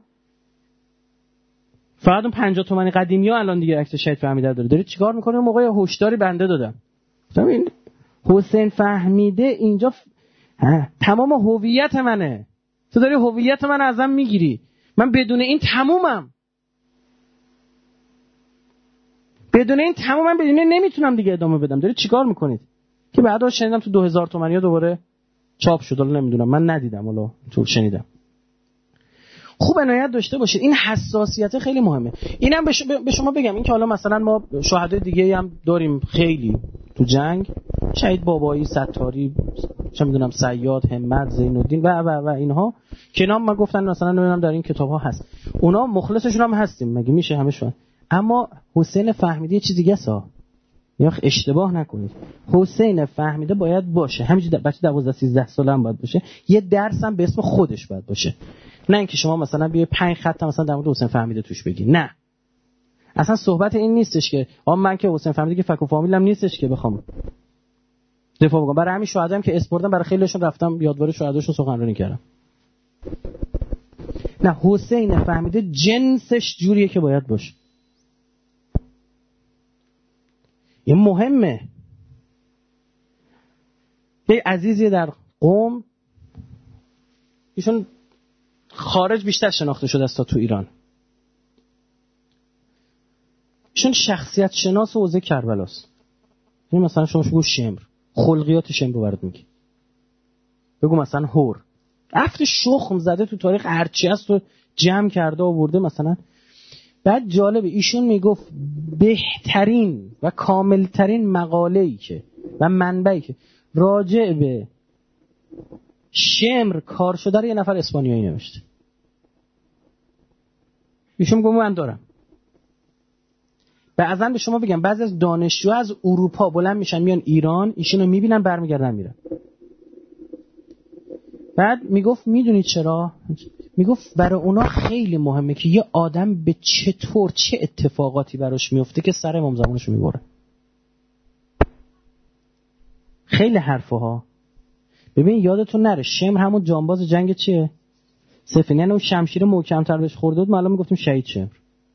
فقط اون 50 تومانی قدیمی‌ها الان دیگه عکس شهید فهمیده دارید چیکار میکنید؟ اون موقع هشداری بنده دادم. گفتم این حسین فهمیده اینجا تمام هویت منه. تو داری هویت من ازم میگیری. من بدون این تمومم. بدون این نمیتونم دیگه ادامه بدم. داری چیکار میکنید؟ که بعدا شنیدم تو 2000 تومانیا دوباره چاپ شد. الان نمیدونم، من ندیدم، الان تو شنیدم. خوب عنایت داشته باشید. این حساسیت خیلی مهمه. اینم به شما بگم، این که حالا مثلا ما شهدای دیگه هم داریم خیلی تو جنگ، شهید بابایی، ستاری، چه میدونم صیاد، همت، زینالدین و اینها که نام من گفتن مثلا نمیدونم در این کتاب ها هست، اونا مخلصشون هم هستیم، مگه میشه همشون. اما حسین فهمیده یه چیز دیگه است. یا اشتباه نکنید، حسین فهمیده باید باشه، همینجوری بچه 12 13 ساله هم باید باشه، یه درس هم به اسم خودش باید باشه، نه اینکه شما مثلا بیای 5 خط مثلا در مورد حسین فهمیده توش بگی. نه، اصلا صحبت این نیستش که من که حسین فهمیده که فک و فامیلم نیستش که بخوام دفاع بکنم. برای همین شهدام که اسپوردم، برای خیلیشون رفتم یادواره شهداشون سخنرانی کردم. نه، حسین فهمیده جنسش جوریه که باید باشه. این مهمه. یه عزیزی در قم، ایشون خارج بیشتر شناخته شده است تا تو ایران، ایشون شخصیت شناس حوزه کربلاست. این مثلا شما بگو شمر، خلقیات شمر رو برات میگی، بگو مثلا هور، افت شخم زده تو تاریخ هرچی هست رو جمع کرده آورده مثلا. بعد جالبه ایشون میگفت بهترین و کاملترین مقاله‌ای که و منبعی که راجع به شمر کار شده رو یه نفر اسپانیایی نوشته. ایشون میگه من دارم. بعضن به شما بگم بعضی از دانشجوها از اروپا بلند میشن میان ایران، ایشونو میبینن برمیگردن میرن. بعد میگفت میدونید چرا؟ میگفت برای اونا خیلی مهمه که یه آدم به چطور چه اتفاقاتی براش میفته که سر امام زمانشو میبره. خیلی حرفه ها. ببین یادتون نره شمر همون جانباز جنگ چیه؟ سفینه، اون شمشیر محکم‌تر بهش خورده بود، ما الان میگفتیم شهید شمر.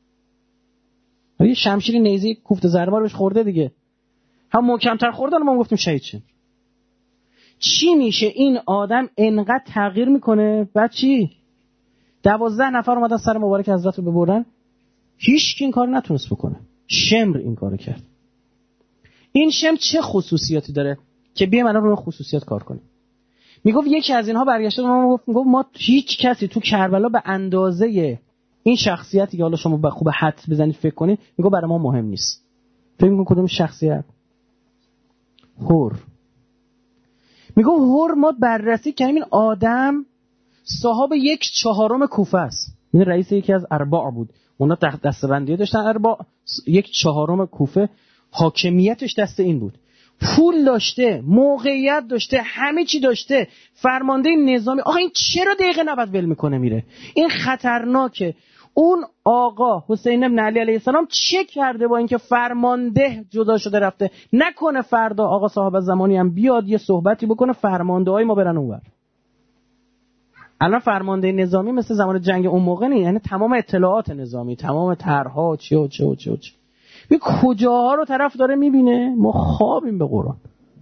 یه شمشیر نیزه کوفت زربار بهش خورده دیگه، هم محکم‌تر خورده، ما میگفتیم شهید شمر. چی میشه این آدم انقدر تغییر میکنه؟ بعد چی؟ 12 نفر اومدن سر مبارک حضرت رو ببرن، هیچ کی این کار نتونست بکنه. شمر این کارو کرد. این شمر چه خصوصیاتی داره که بیایم الان روی خصوصیات کار کنیم. میگفت یکی از اینها برگشته میگفت ما هیچ کسی تو کربلا به اندازه این شخصیتی که حالا شما به خوب حدس بزنید فکر کنید، میگفت برای ما مهم نیست. فکر می‌کنید کدوم شخصیت؟ هور. میگفت هور ما بررسی کردیم، این آدم صاحب 1/4 کوفه است. این رئیس یکی از ارباع بود، اونا دستبندی داشتن ارباع، 1/4 کوفه حاکمیتش دست این بود. پول داشته، موقعیت داشته، همه چی داشته، فرمانده نظامی. آقا این چرا دقیقه 90 ول میکنه میره؟ این خطرناکه. اون آقا حسین بن علی علیه السلام چه کرده با اینکه فرمانده جدا شده رفته؟ نکنه فردا آقا صاحب زمانی هم بیاد یه صحبتی بکنه فرمانده های ما برن اونور. الان فرمانده نظامی مثل زمان جنگ اون موقع نیست، یعنی تمام اطلاعات نظامی، تمام طرح‌ها چه به کجاها رو طرف داره میبینه. ما خوابیم به قرآن.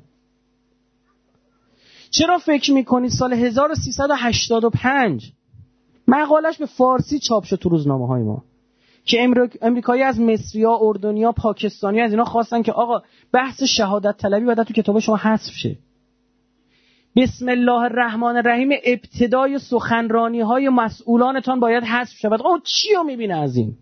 چرا فکر میکنید سال 1385 مقالش به فارسی چاپ شد تو روزنامه های ما که امریکایی از مصری‌ها، اردنی‌ها، پاکستانی‌ها از اینا خواستن که آقا بحث شهادت طلبی باید تو کتاب شما حذف شه. بسم الله الرحمن الرحیم ابتدای سخنرانی‌های مسئولانتان باید حذف شود. آقا چی رو میبینه از این؟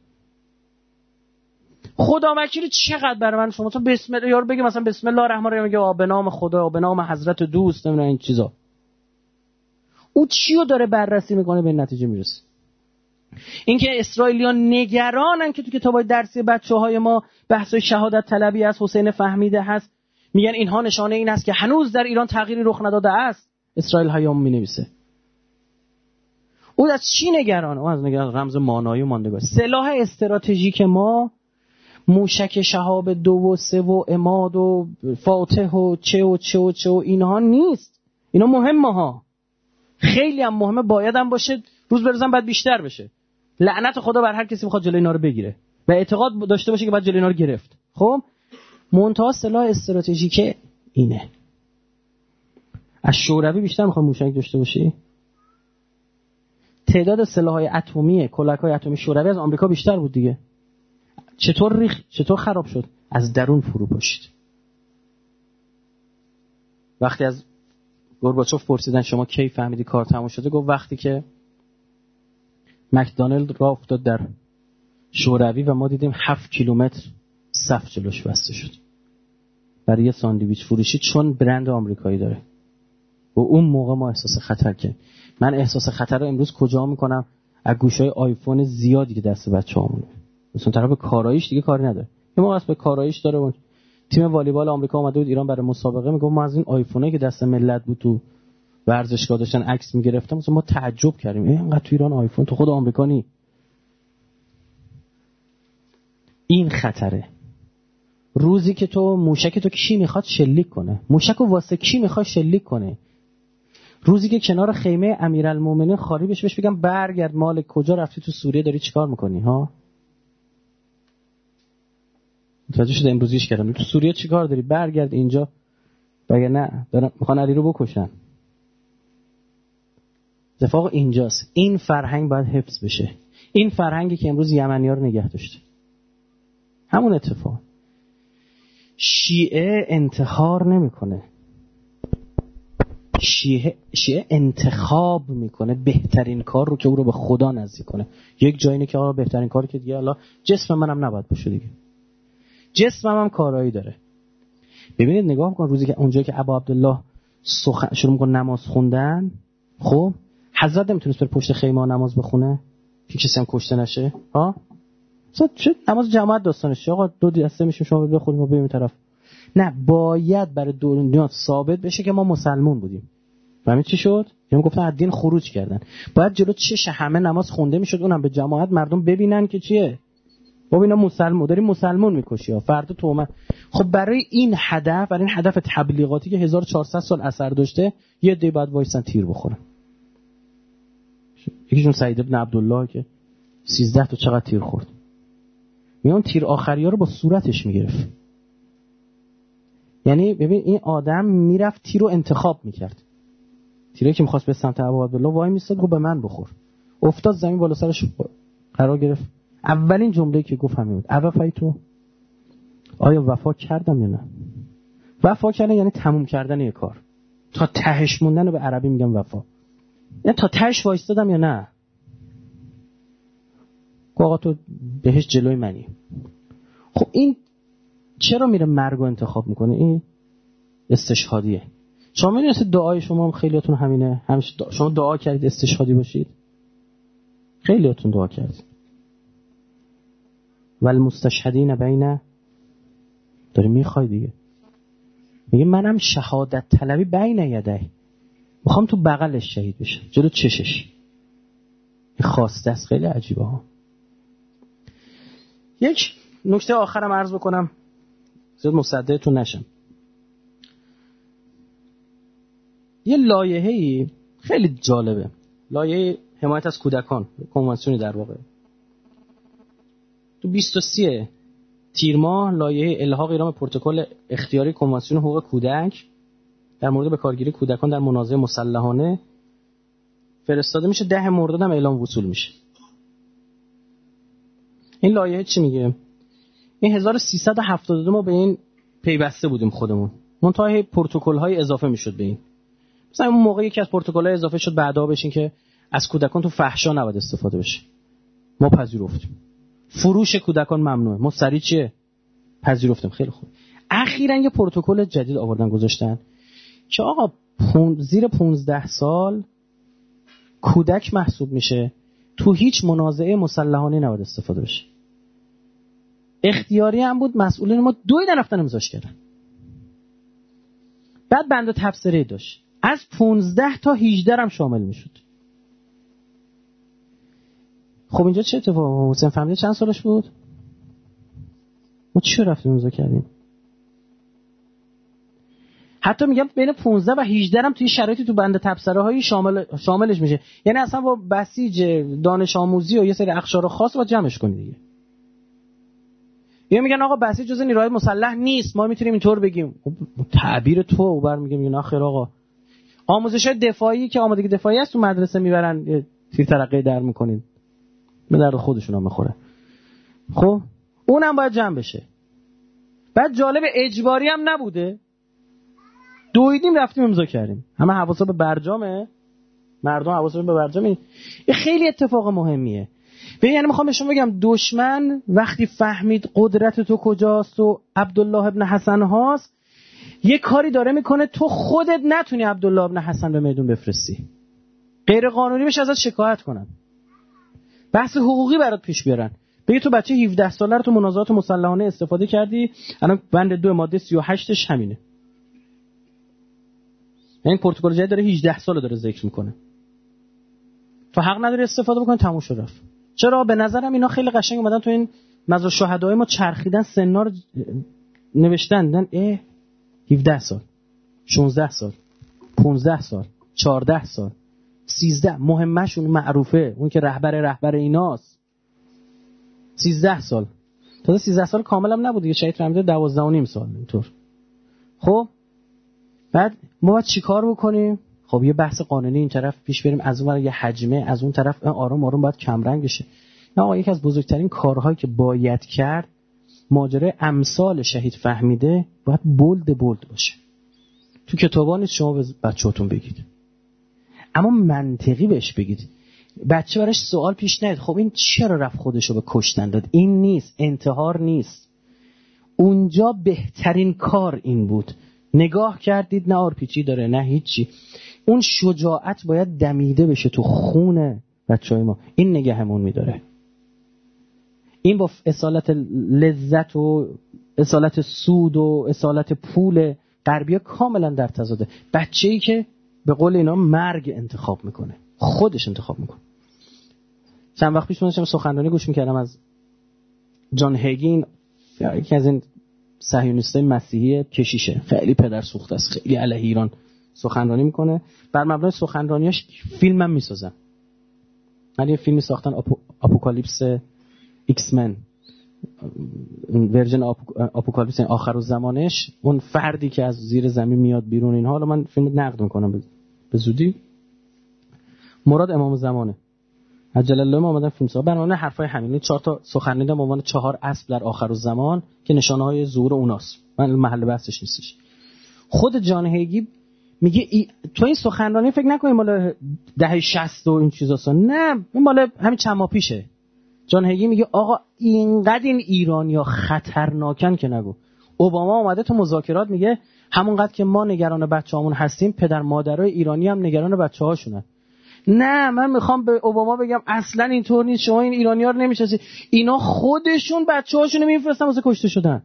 خدا وکیلی چقدر برای من شما تو بسم الله یارو بگه مثلا بسم الله الرحمن الرحیم، میگه به نام خدا، به نام حضرت دوست، نمیدونم این چیزا. او چیو داره بررسی میکنه به این نتیجه میرسه؟ اینکه اسرائیلیان نگرانن که تو کتابای درسی بچه‌های ما بحث شهادت طلبی از حسین فهمیده هست، میگن اینها نشانه این است که هنوز در ایران تغییری رخ نداده است. اسرائیل هیام مینویسه او از چی نگران؟ او از نگران رمز مانایی و ماندگاری. سلاح استراتژیک ما موشک شهاب 2 و 3 و عماد و فاتح و چه و اینها نیست. اینا مهمه ها، خیلی هم مهمه، باید هم باشه، روز برزن بعد بیشتر بشه. لعنت خدا بر هر کسی بخواد جلوی اینا رو بگیره و اعتقاد داشته باشه که بعد جلوی اینا رو گرفت. خب منتها سلاح استراتژیک اینه. از شوروی بیشتر میخوای موشک داشته باشی؟ تعداد سلاح‌های اتمی، کلک‌های اتمی شوروی از آمریکا بیشتر بود دیگه. چطور خراب شد؟ از درون فرو پاشید. وقتی از گورباچوف پرسیدن شما کی فهمیدی کار تموم شده، گفت وقتی که مکدونالد راه افتاد در شوروی و ما دیدیم 7 کیلومتر صف جلوش بسته شد برای یه ساندویچ فروشی، چون برند آمریکایی داره. و اون موقع ما احساس خطر کردیم. من احساس خطر رو امروز کجا میکنم؟ از گوشای آیفون زیادی که دست بچه‌هامونه. مثلا طرف کاراییش دیگه کاری نداره. یه موقع به کاراییش داره. اون تیم والیبال آمریکا اومده بود ایران برای مسابقه، میگم ما از این آیفونایی که دست ملت بود تو ورزشگاه داشتن عکس میگرفتم، مثلا ما تعجب کردیم اینقدر تو ایران آیفون، تو خود آمریکا نی. این خطره. روزی که تو موشک تو کی میخواد شلیک کنه؟ موشکو واسه کی میخواد شلیک کنه؟ روزی که کنار خیمه امیرالمومنین خالی بشه بهش بگم برگرد، مال کجا رفتی تو سوریه داری چیکار میکنی ها؟ متوجه شده امروزیش کردم تو سوریه چیکار داری؟ برگرد اینجا. بگه نه دارن میخوان علی رو بکشن. اتفاق اینجاست. این فرهنگ باید حفظ بشه. این فرهنگی که امروز یمنی‌ها رو نگه داشته. همون اتفاق. شیعه انتحار نمیکنه. شیعه انتخاب میکنه بهترین کار رو که او رو به خدا نزدیک کنه. یک جایی اینه که آقا بهترین کاری که دیگه الله جسم منم نباید باشه دیگه. جسمم هم کارایی داره. ببینید نگاه کن روزی که اونجایی که ابا عبدالله شروع میکنه نماز خوندن، خب حضرت نمیتونست بره پشت خیمه نماز بخونه که کسی هم کشته نشه ها؟ چه نماز جماعت داستانش آقا 2 دسته میشیم شما بخونیم و بریم طرف. نه، باید برای دنیا ثابت بشه که ما مسلمان بودیم. فهمید چی شد؟ یعنی گفتن از دین خروج کردن. باید جلو چش همه نماز خونده میشد، اونم به جماعت، مردم ببینن که چیه. بابا اینا مسلمان داری مسلمان میکشی ها، فردا تومه. خب برای این هدف تبلیغاتی که 1400 سال اثر داشته، یه عده بعد وایسن تیر بخورن. یکیشون سعید ابن عبدالله که 13 تا چقدر تیر خورد. میون تیر آخریا رو با صورتش میگرفت. یعنی ببین این آدم میرفت تیر رو انتخاب میکرد. تیری که میخواست به سمت ابو عبدالله وای میستاد، گفت به من بخور. افتاد زمین، بالا سرش قرار گرفت. اولین جمله‌ای که گفت همین بود: اوفیتو، آیا وفا کردم یا نه؟ وفا کردن یعنی تموم کردن یک کار. تا تهش موندن رو به عربی میگم وفا. یعنی تا تهش وایستادم یا نه؟ آقا تو بهش جلوی منی. خب این چرا میره مرگ رو انتخاب میکنه؟ این استشهادیه. شما میدونید دعای شما هم خیلیاتون همینه. همیشه شما دعا کردید استشهادی باشید. خیلیاتون دعا کردید. والمستشهدین بین، داری میخوای دیگه. میگه منم شهادت طلبی بین یدی، میخوام تو بغلش شهید بشم، جلو چشش. این خواسته است. خیلی عجیبه ها. یک نکته آخرم عرض بکنم زیاد مصدقتون نشم. یه لایحه‌ای خیلی جالبه، لایحه حمایت از کودکان، کنوانسیونی در واقع. تو 23 تیر ماه لایحه الحاق ایران به پروتکل اختیاری کنوانسیون حقوق کودک در مورد به کارگیری کودکان در منازعه مسلحانه فرستاده میشه. 10 مرداد هم اعلام وصول میشه. این لایحه چی میگه؟ این 1372 ما به این پیوسته بودیم خودمون. منتها پروتکل‌های اضافه میشد به این. مثلا اون موقع یکی از پروتکل‌های اضافه شد بعدا بشین که از کودکان تو فحشا نباید استفاده بشه. ما پذیرفتیم. فروش کودکان ممنوعه. ما سری چیه؟ پذیرفتیم. خیلی خوب. اخیراً یه پروتکل جدید آوردن گذاشتن که آقا زیر 15 سال کودک محسوب میشه، تو هیچ منازعه مسلحانه نباید استفاده بشه. اختیاری هم بود، مسئولین ما 2 رفتن امضاش کردن. بعد بند تبصره داشت از 15 تا 18 هم شامل میشد. خب اینجا چه اتفاقی؟ حسین فهمیده چند سالش بود؟ ما چی رفتیم امضا کردیم؟ حتی میگم بین 15 و 18 هم توی شرایطی تو بند تبصره هایی شاملش میشه. یعنی اصلا با بسیج دانش آموزی و یه سری اقشار خاص با جمعش کنی دیگه. یا میگن آقا بسیج جزء نیروهای مسلح نیست، ما میتونیم اینطور بگیم. خب تعبیر تو اوبر میگه نه خیر آقا. آموزش‌های دفاعی که آمادگی دفاعی است تو مدرسه میبرن تیر ترقه در میکنین. به درد خودشون هم میخوره. خب اونم باید جمع بشه. بعد جالب اجباری هم نبوده. دویدیم رفتیم امضا کردیم. همه حواسا به برجامه. مردم حواسشون به برجامه. این خیلی اتفاق مهمیه. یعنی میخوام به شما بگم دشمن وقتی فهمید قدرت تو کجاست و عبدالله ابن حسن هاست، یه کاری داره میکنه تو خودت نتونی عبدالله ابن حسن به میدون بفرستی. غیر قانونی بشه ازت شکایت کنن. بحث حقوقی برات پیش بیارن. بگی تو بچه 17 ساله رو تو منازعات مسلحانه استفاده کردی، الان بند 2 ماده 38ش همینه. این پروتکل جدید داره 18 ساله داره ذکر میکنه. تو حق نداری استفاده بکنی، تموم شد رفت. چرا؟ به نظرم اینا خیلی قشنگ اومدن تو این مزار شهدای ما چرخیدن، سنا رو نوشتن 17 سال 16 سال 15 سال 14 سال 13. مهمشون معروفه، اون که رهبر ایناست 13 سال. تا 13 سال کامل هم نبود دیگه، شهید فهمیده 12.5 سال اینطور. خب بعد ما باید چیکار بکنیم؟ خب یه بحث قانونی این طرف پیش بریم، از اون ور یه حجمه، از اون طرف آروم آروم باید کمرنگ بشه. نه آقا، یکی از بزرگترین کارهایی که باید کرد ماجرای امثال شهید فهمیده باید بولد باشه. تو کتابا نیست شما به بچه‌هاتون بگید، اما منطقی بهش بگید. بچه براش سوال پیش نیاد خب این چرا رفت خودشو به کشتن داد. این نیست، انتحار نیست. اونجا بهترین کار این بود. نگاه کردید نه آرپیچی داره نه هیچی. اون شجاعت باید دمیده بشه تو خون بچهای ما. این نگهمون میداره. این با اصالت لذت و اصالت سود و اصالت پول غربی‌ها کاملا در تضاده. بچه‌ای که به قول اینا مرگ انتخاب میکنه، خودش انتخاب میکنه. چند وقت پیش داشتم سخنرانی گوش میکردم از جان هگین، یکی از این صهیونیستای مسیحی کشیشه، خیلی پدر سوخته است، خیلی علیه ایران سخنرانی میکنه. بر مبنای سخنرانیاش فیلم هم میسازن. یه فیلمی ساختن اپوکالیپس ایکس من، ورژن اپوکالیپس آخرالزمانش، اون فردی که از زیر زمین میاد بیرون. اینها حالا من فیلم نقد میکنم به زودی. مراد امام زمانه عجل الله ما اومدن فیلم ساخت. برنامه حرفای همین 4 تا سخنرانی به عنوان 4 اسب در آخرالزمان که نشانه‌های ظهور اوناست. من محل بحثش نیستش. خود جان هیگی میگه تو این سخنرانی فکر نکنی مال دهه 60 و این چیزاست، نه این مال همین چند ماه پیشه. جان هیگی میگه آقا اینقدر این ایرانیا خطرناکن که نگو. اوباما اومده تو مذاکرات میگه همونقدر که ما نگران بچه‌هامون هستیم پدر مادرای ایرانی هم نگران بچه‌هاشونن. نه من میخوام به اوباما بگم اصلا اینطور نیست، شما این ایرانی‌ها رو نمی‌شناسید، اینا خودشون بچه‌هاشونو میفرستن واسه کشته شدن.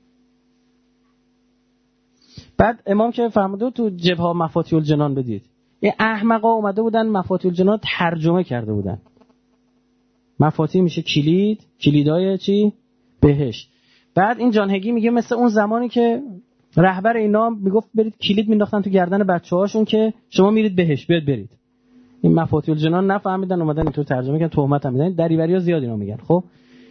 بعد امام که فرموده تو جبهه مفاتیح الجنان بدید، این احمقا اومده بودن مفاتیح الجنان ترجمه کرده بودن. مفاتیح میشه کلید، کلیدای چی؟ بهشت. بعد این جان هگی میگه مثل اون زمانی که رهبر اینا میگفت برید کلید مینداختن تو گردن بچه‌هاشون که شما میرید بهشت، برید. این مفاتیح الجنان نفهمیدن اومدن اینطور ترجمه کردن، تهمت هم میدن. دریوری‌ها زیاد اینا میگن. خب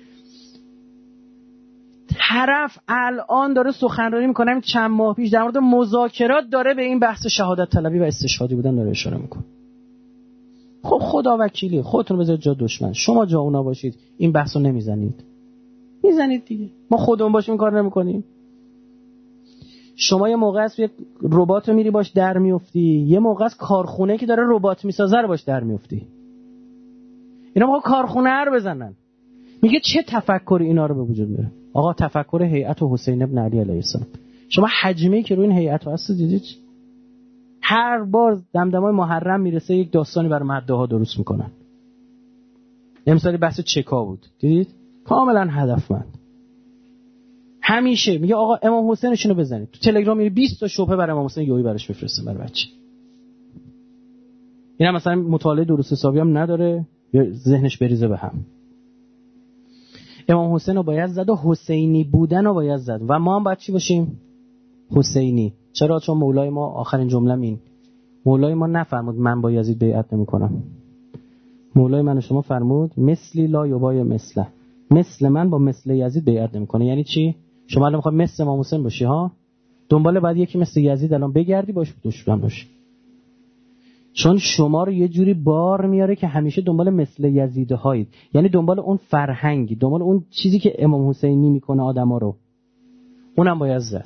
طرف الان داره سخنرانی میکنه، همین چند ماه پیش در مورد مذاکرات داره به این بحث شهادت طلبی و استشهادی بودن داره اشاره میکنه. خب خدا وکیلی خودتون بذارید جا دشمن. شما جا اونا باشید این بحثو نمیزنید. میزنید دیگه. ما خودمون باشیم کار نمیکنیم. شما یه موقع است یک ربات میری باش در میافتی، یه موقع است کارخونه که داره ربات میسازه رو باش در میافتی. اینا ما کارخونه رو بزنن. میگه چه تفکری اینا رو به وجود میاره؟ آقا تفکر هیئت حسین ابن علی علیه السلام. شما حجمی که روی این هیئت هست دیدید؟ هر بار دمدمای محرم میرسه یک داستانی برای مدعاها درست میکنن. امسال بحث چکا بود، دیدید؟ کاملا هدفمند. همیشه میگه آقا امام حسینشونو بزنید. تو تلگرام میره 20 تا شبهه برای امام حسین یوهی براش بفرستن برای بچه. اینا مثلا مطالعه درست حسابی هم نداره، یا ذهنش بریزه به هم. امام حسین رو باید زد و حسینی بودن رو باید زد و ما هم باید چی باشیم؟ حسینی. چرا؟ چون مولای ما آخرین جمله این مولای ما نفرمود من با یزید بیعت نمی کنم. مولای من و شما فرمود مثلی لا یبای مثله، مثل من با مثل یزید بیعت نمی کنه. یعنی چی؟ شما الان میخوای مثل امام حسین باشی ها، دنبال بعد یکی مثل یزید الان بگردی باش دشمن باشی، چون شما رو یه جوری بار میاره که همیشه دنبال مثل یزیده هایید، یعنی دنبال اون فرهنگی، دنبال اون چیزی که امام حسینی میکنه آدما رو، اونم باید زد.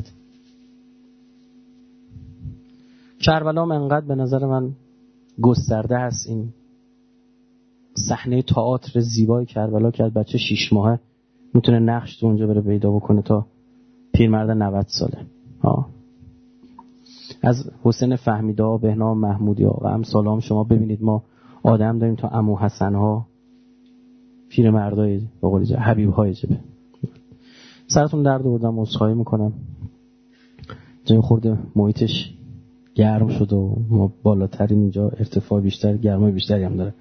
کربلا هم انقدر به نظر من گسترده هست، این صحنه تئاتر زیبای کربلا که از بچه 6 ماهه میتونه نقش تو اونجا بره پیدا بکنه تا پیرمرد 90 ساله ها. از حسین فهمیده ها، بهنام محمودی ها و امثال هم شما ببینید ما آدم داریم تا عمو حسن ها، پیرمردای به قول حبیب های جبه. سرتون درد بردم، عذرخواهی میکنم، جای خورده محیطش گرم شد و ما بالاترین اینجا ارتفاع بیشتر، گرمای بیشتری هم داره.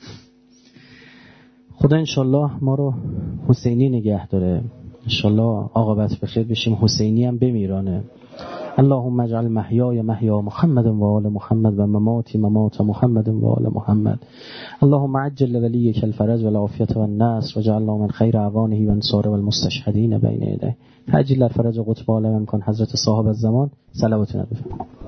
خدا انشالله ما رو حسینی نگه داره، انشالله عاقبت بخیر بشیم، حسینی هم بمیرانه. اللهم اجعل محیای محیا محمد و آل محمد و مماتی ممات محمد و آل محمد. اللهم عجل لولیک الفرج والعافیة والنصر وجعلنا من خیر اعوانه و انصاره والمستشهدین بین یدیه. عجل الفرج قطب عالم کن حضرت صاحب الزمان. صلوات نبی.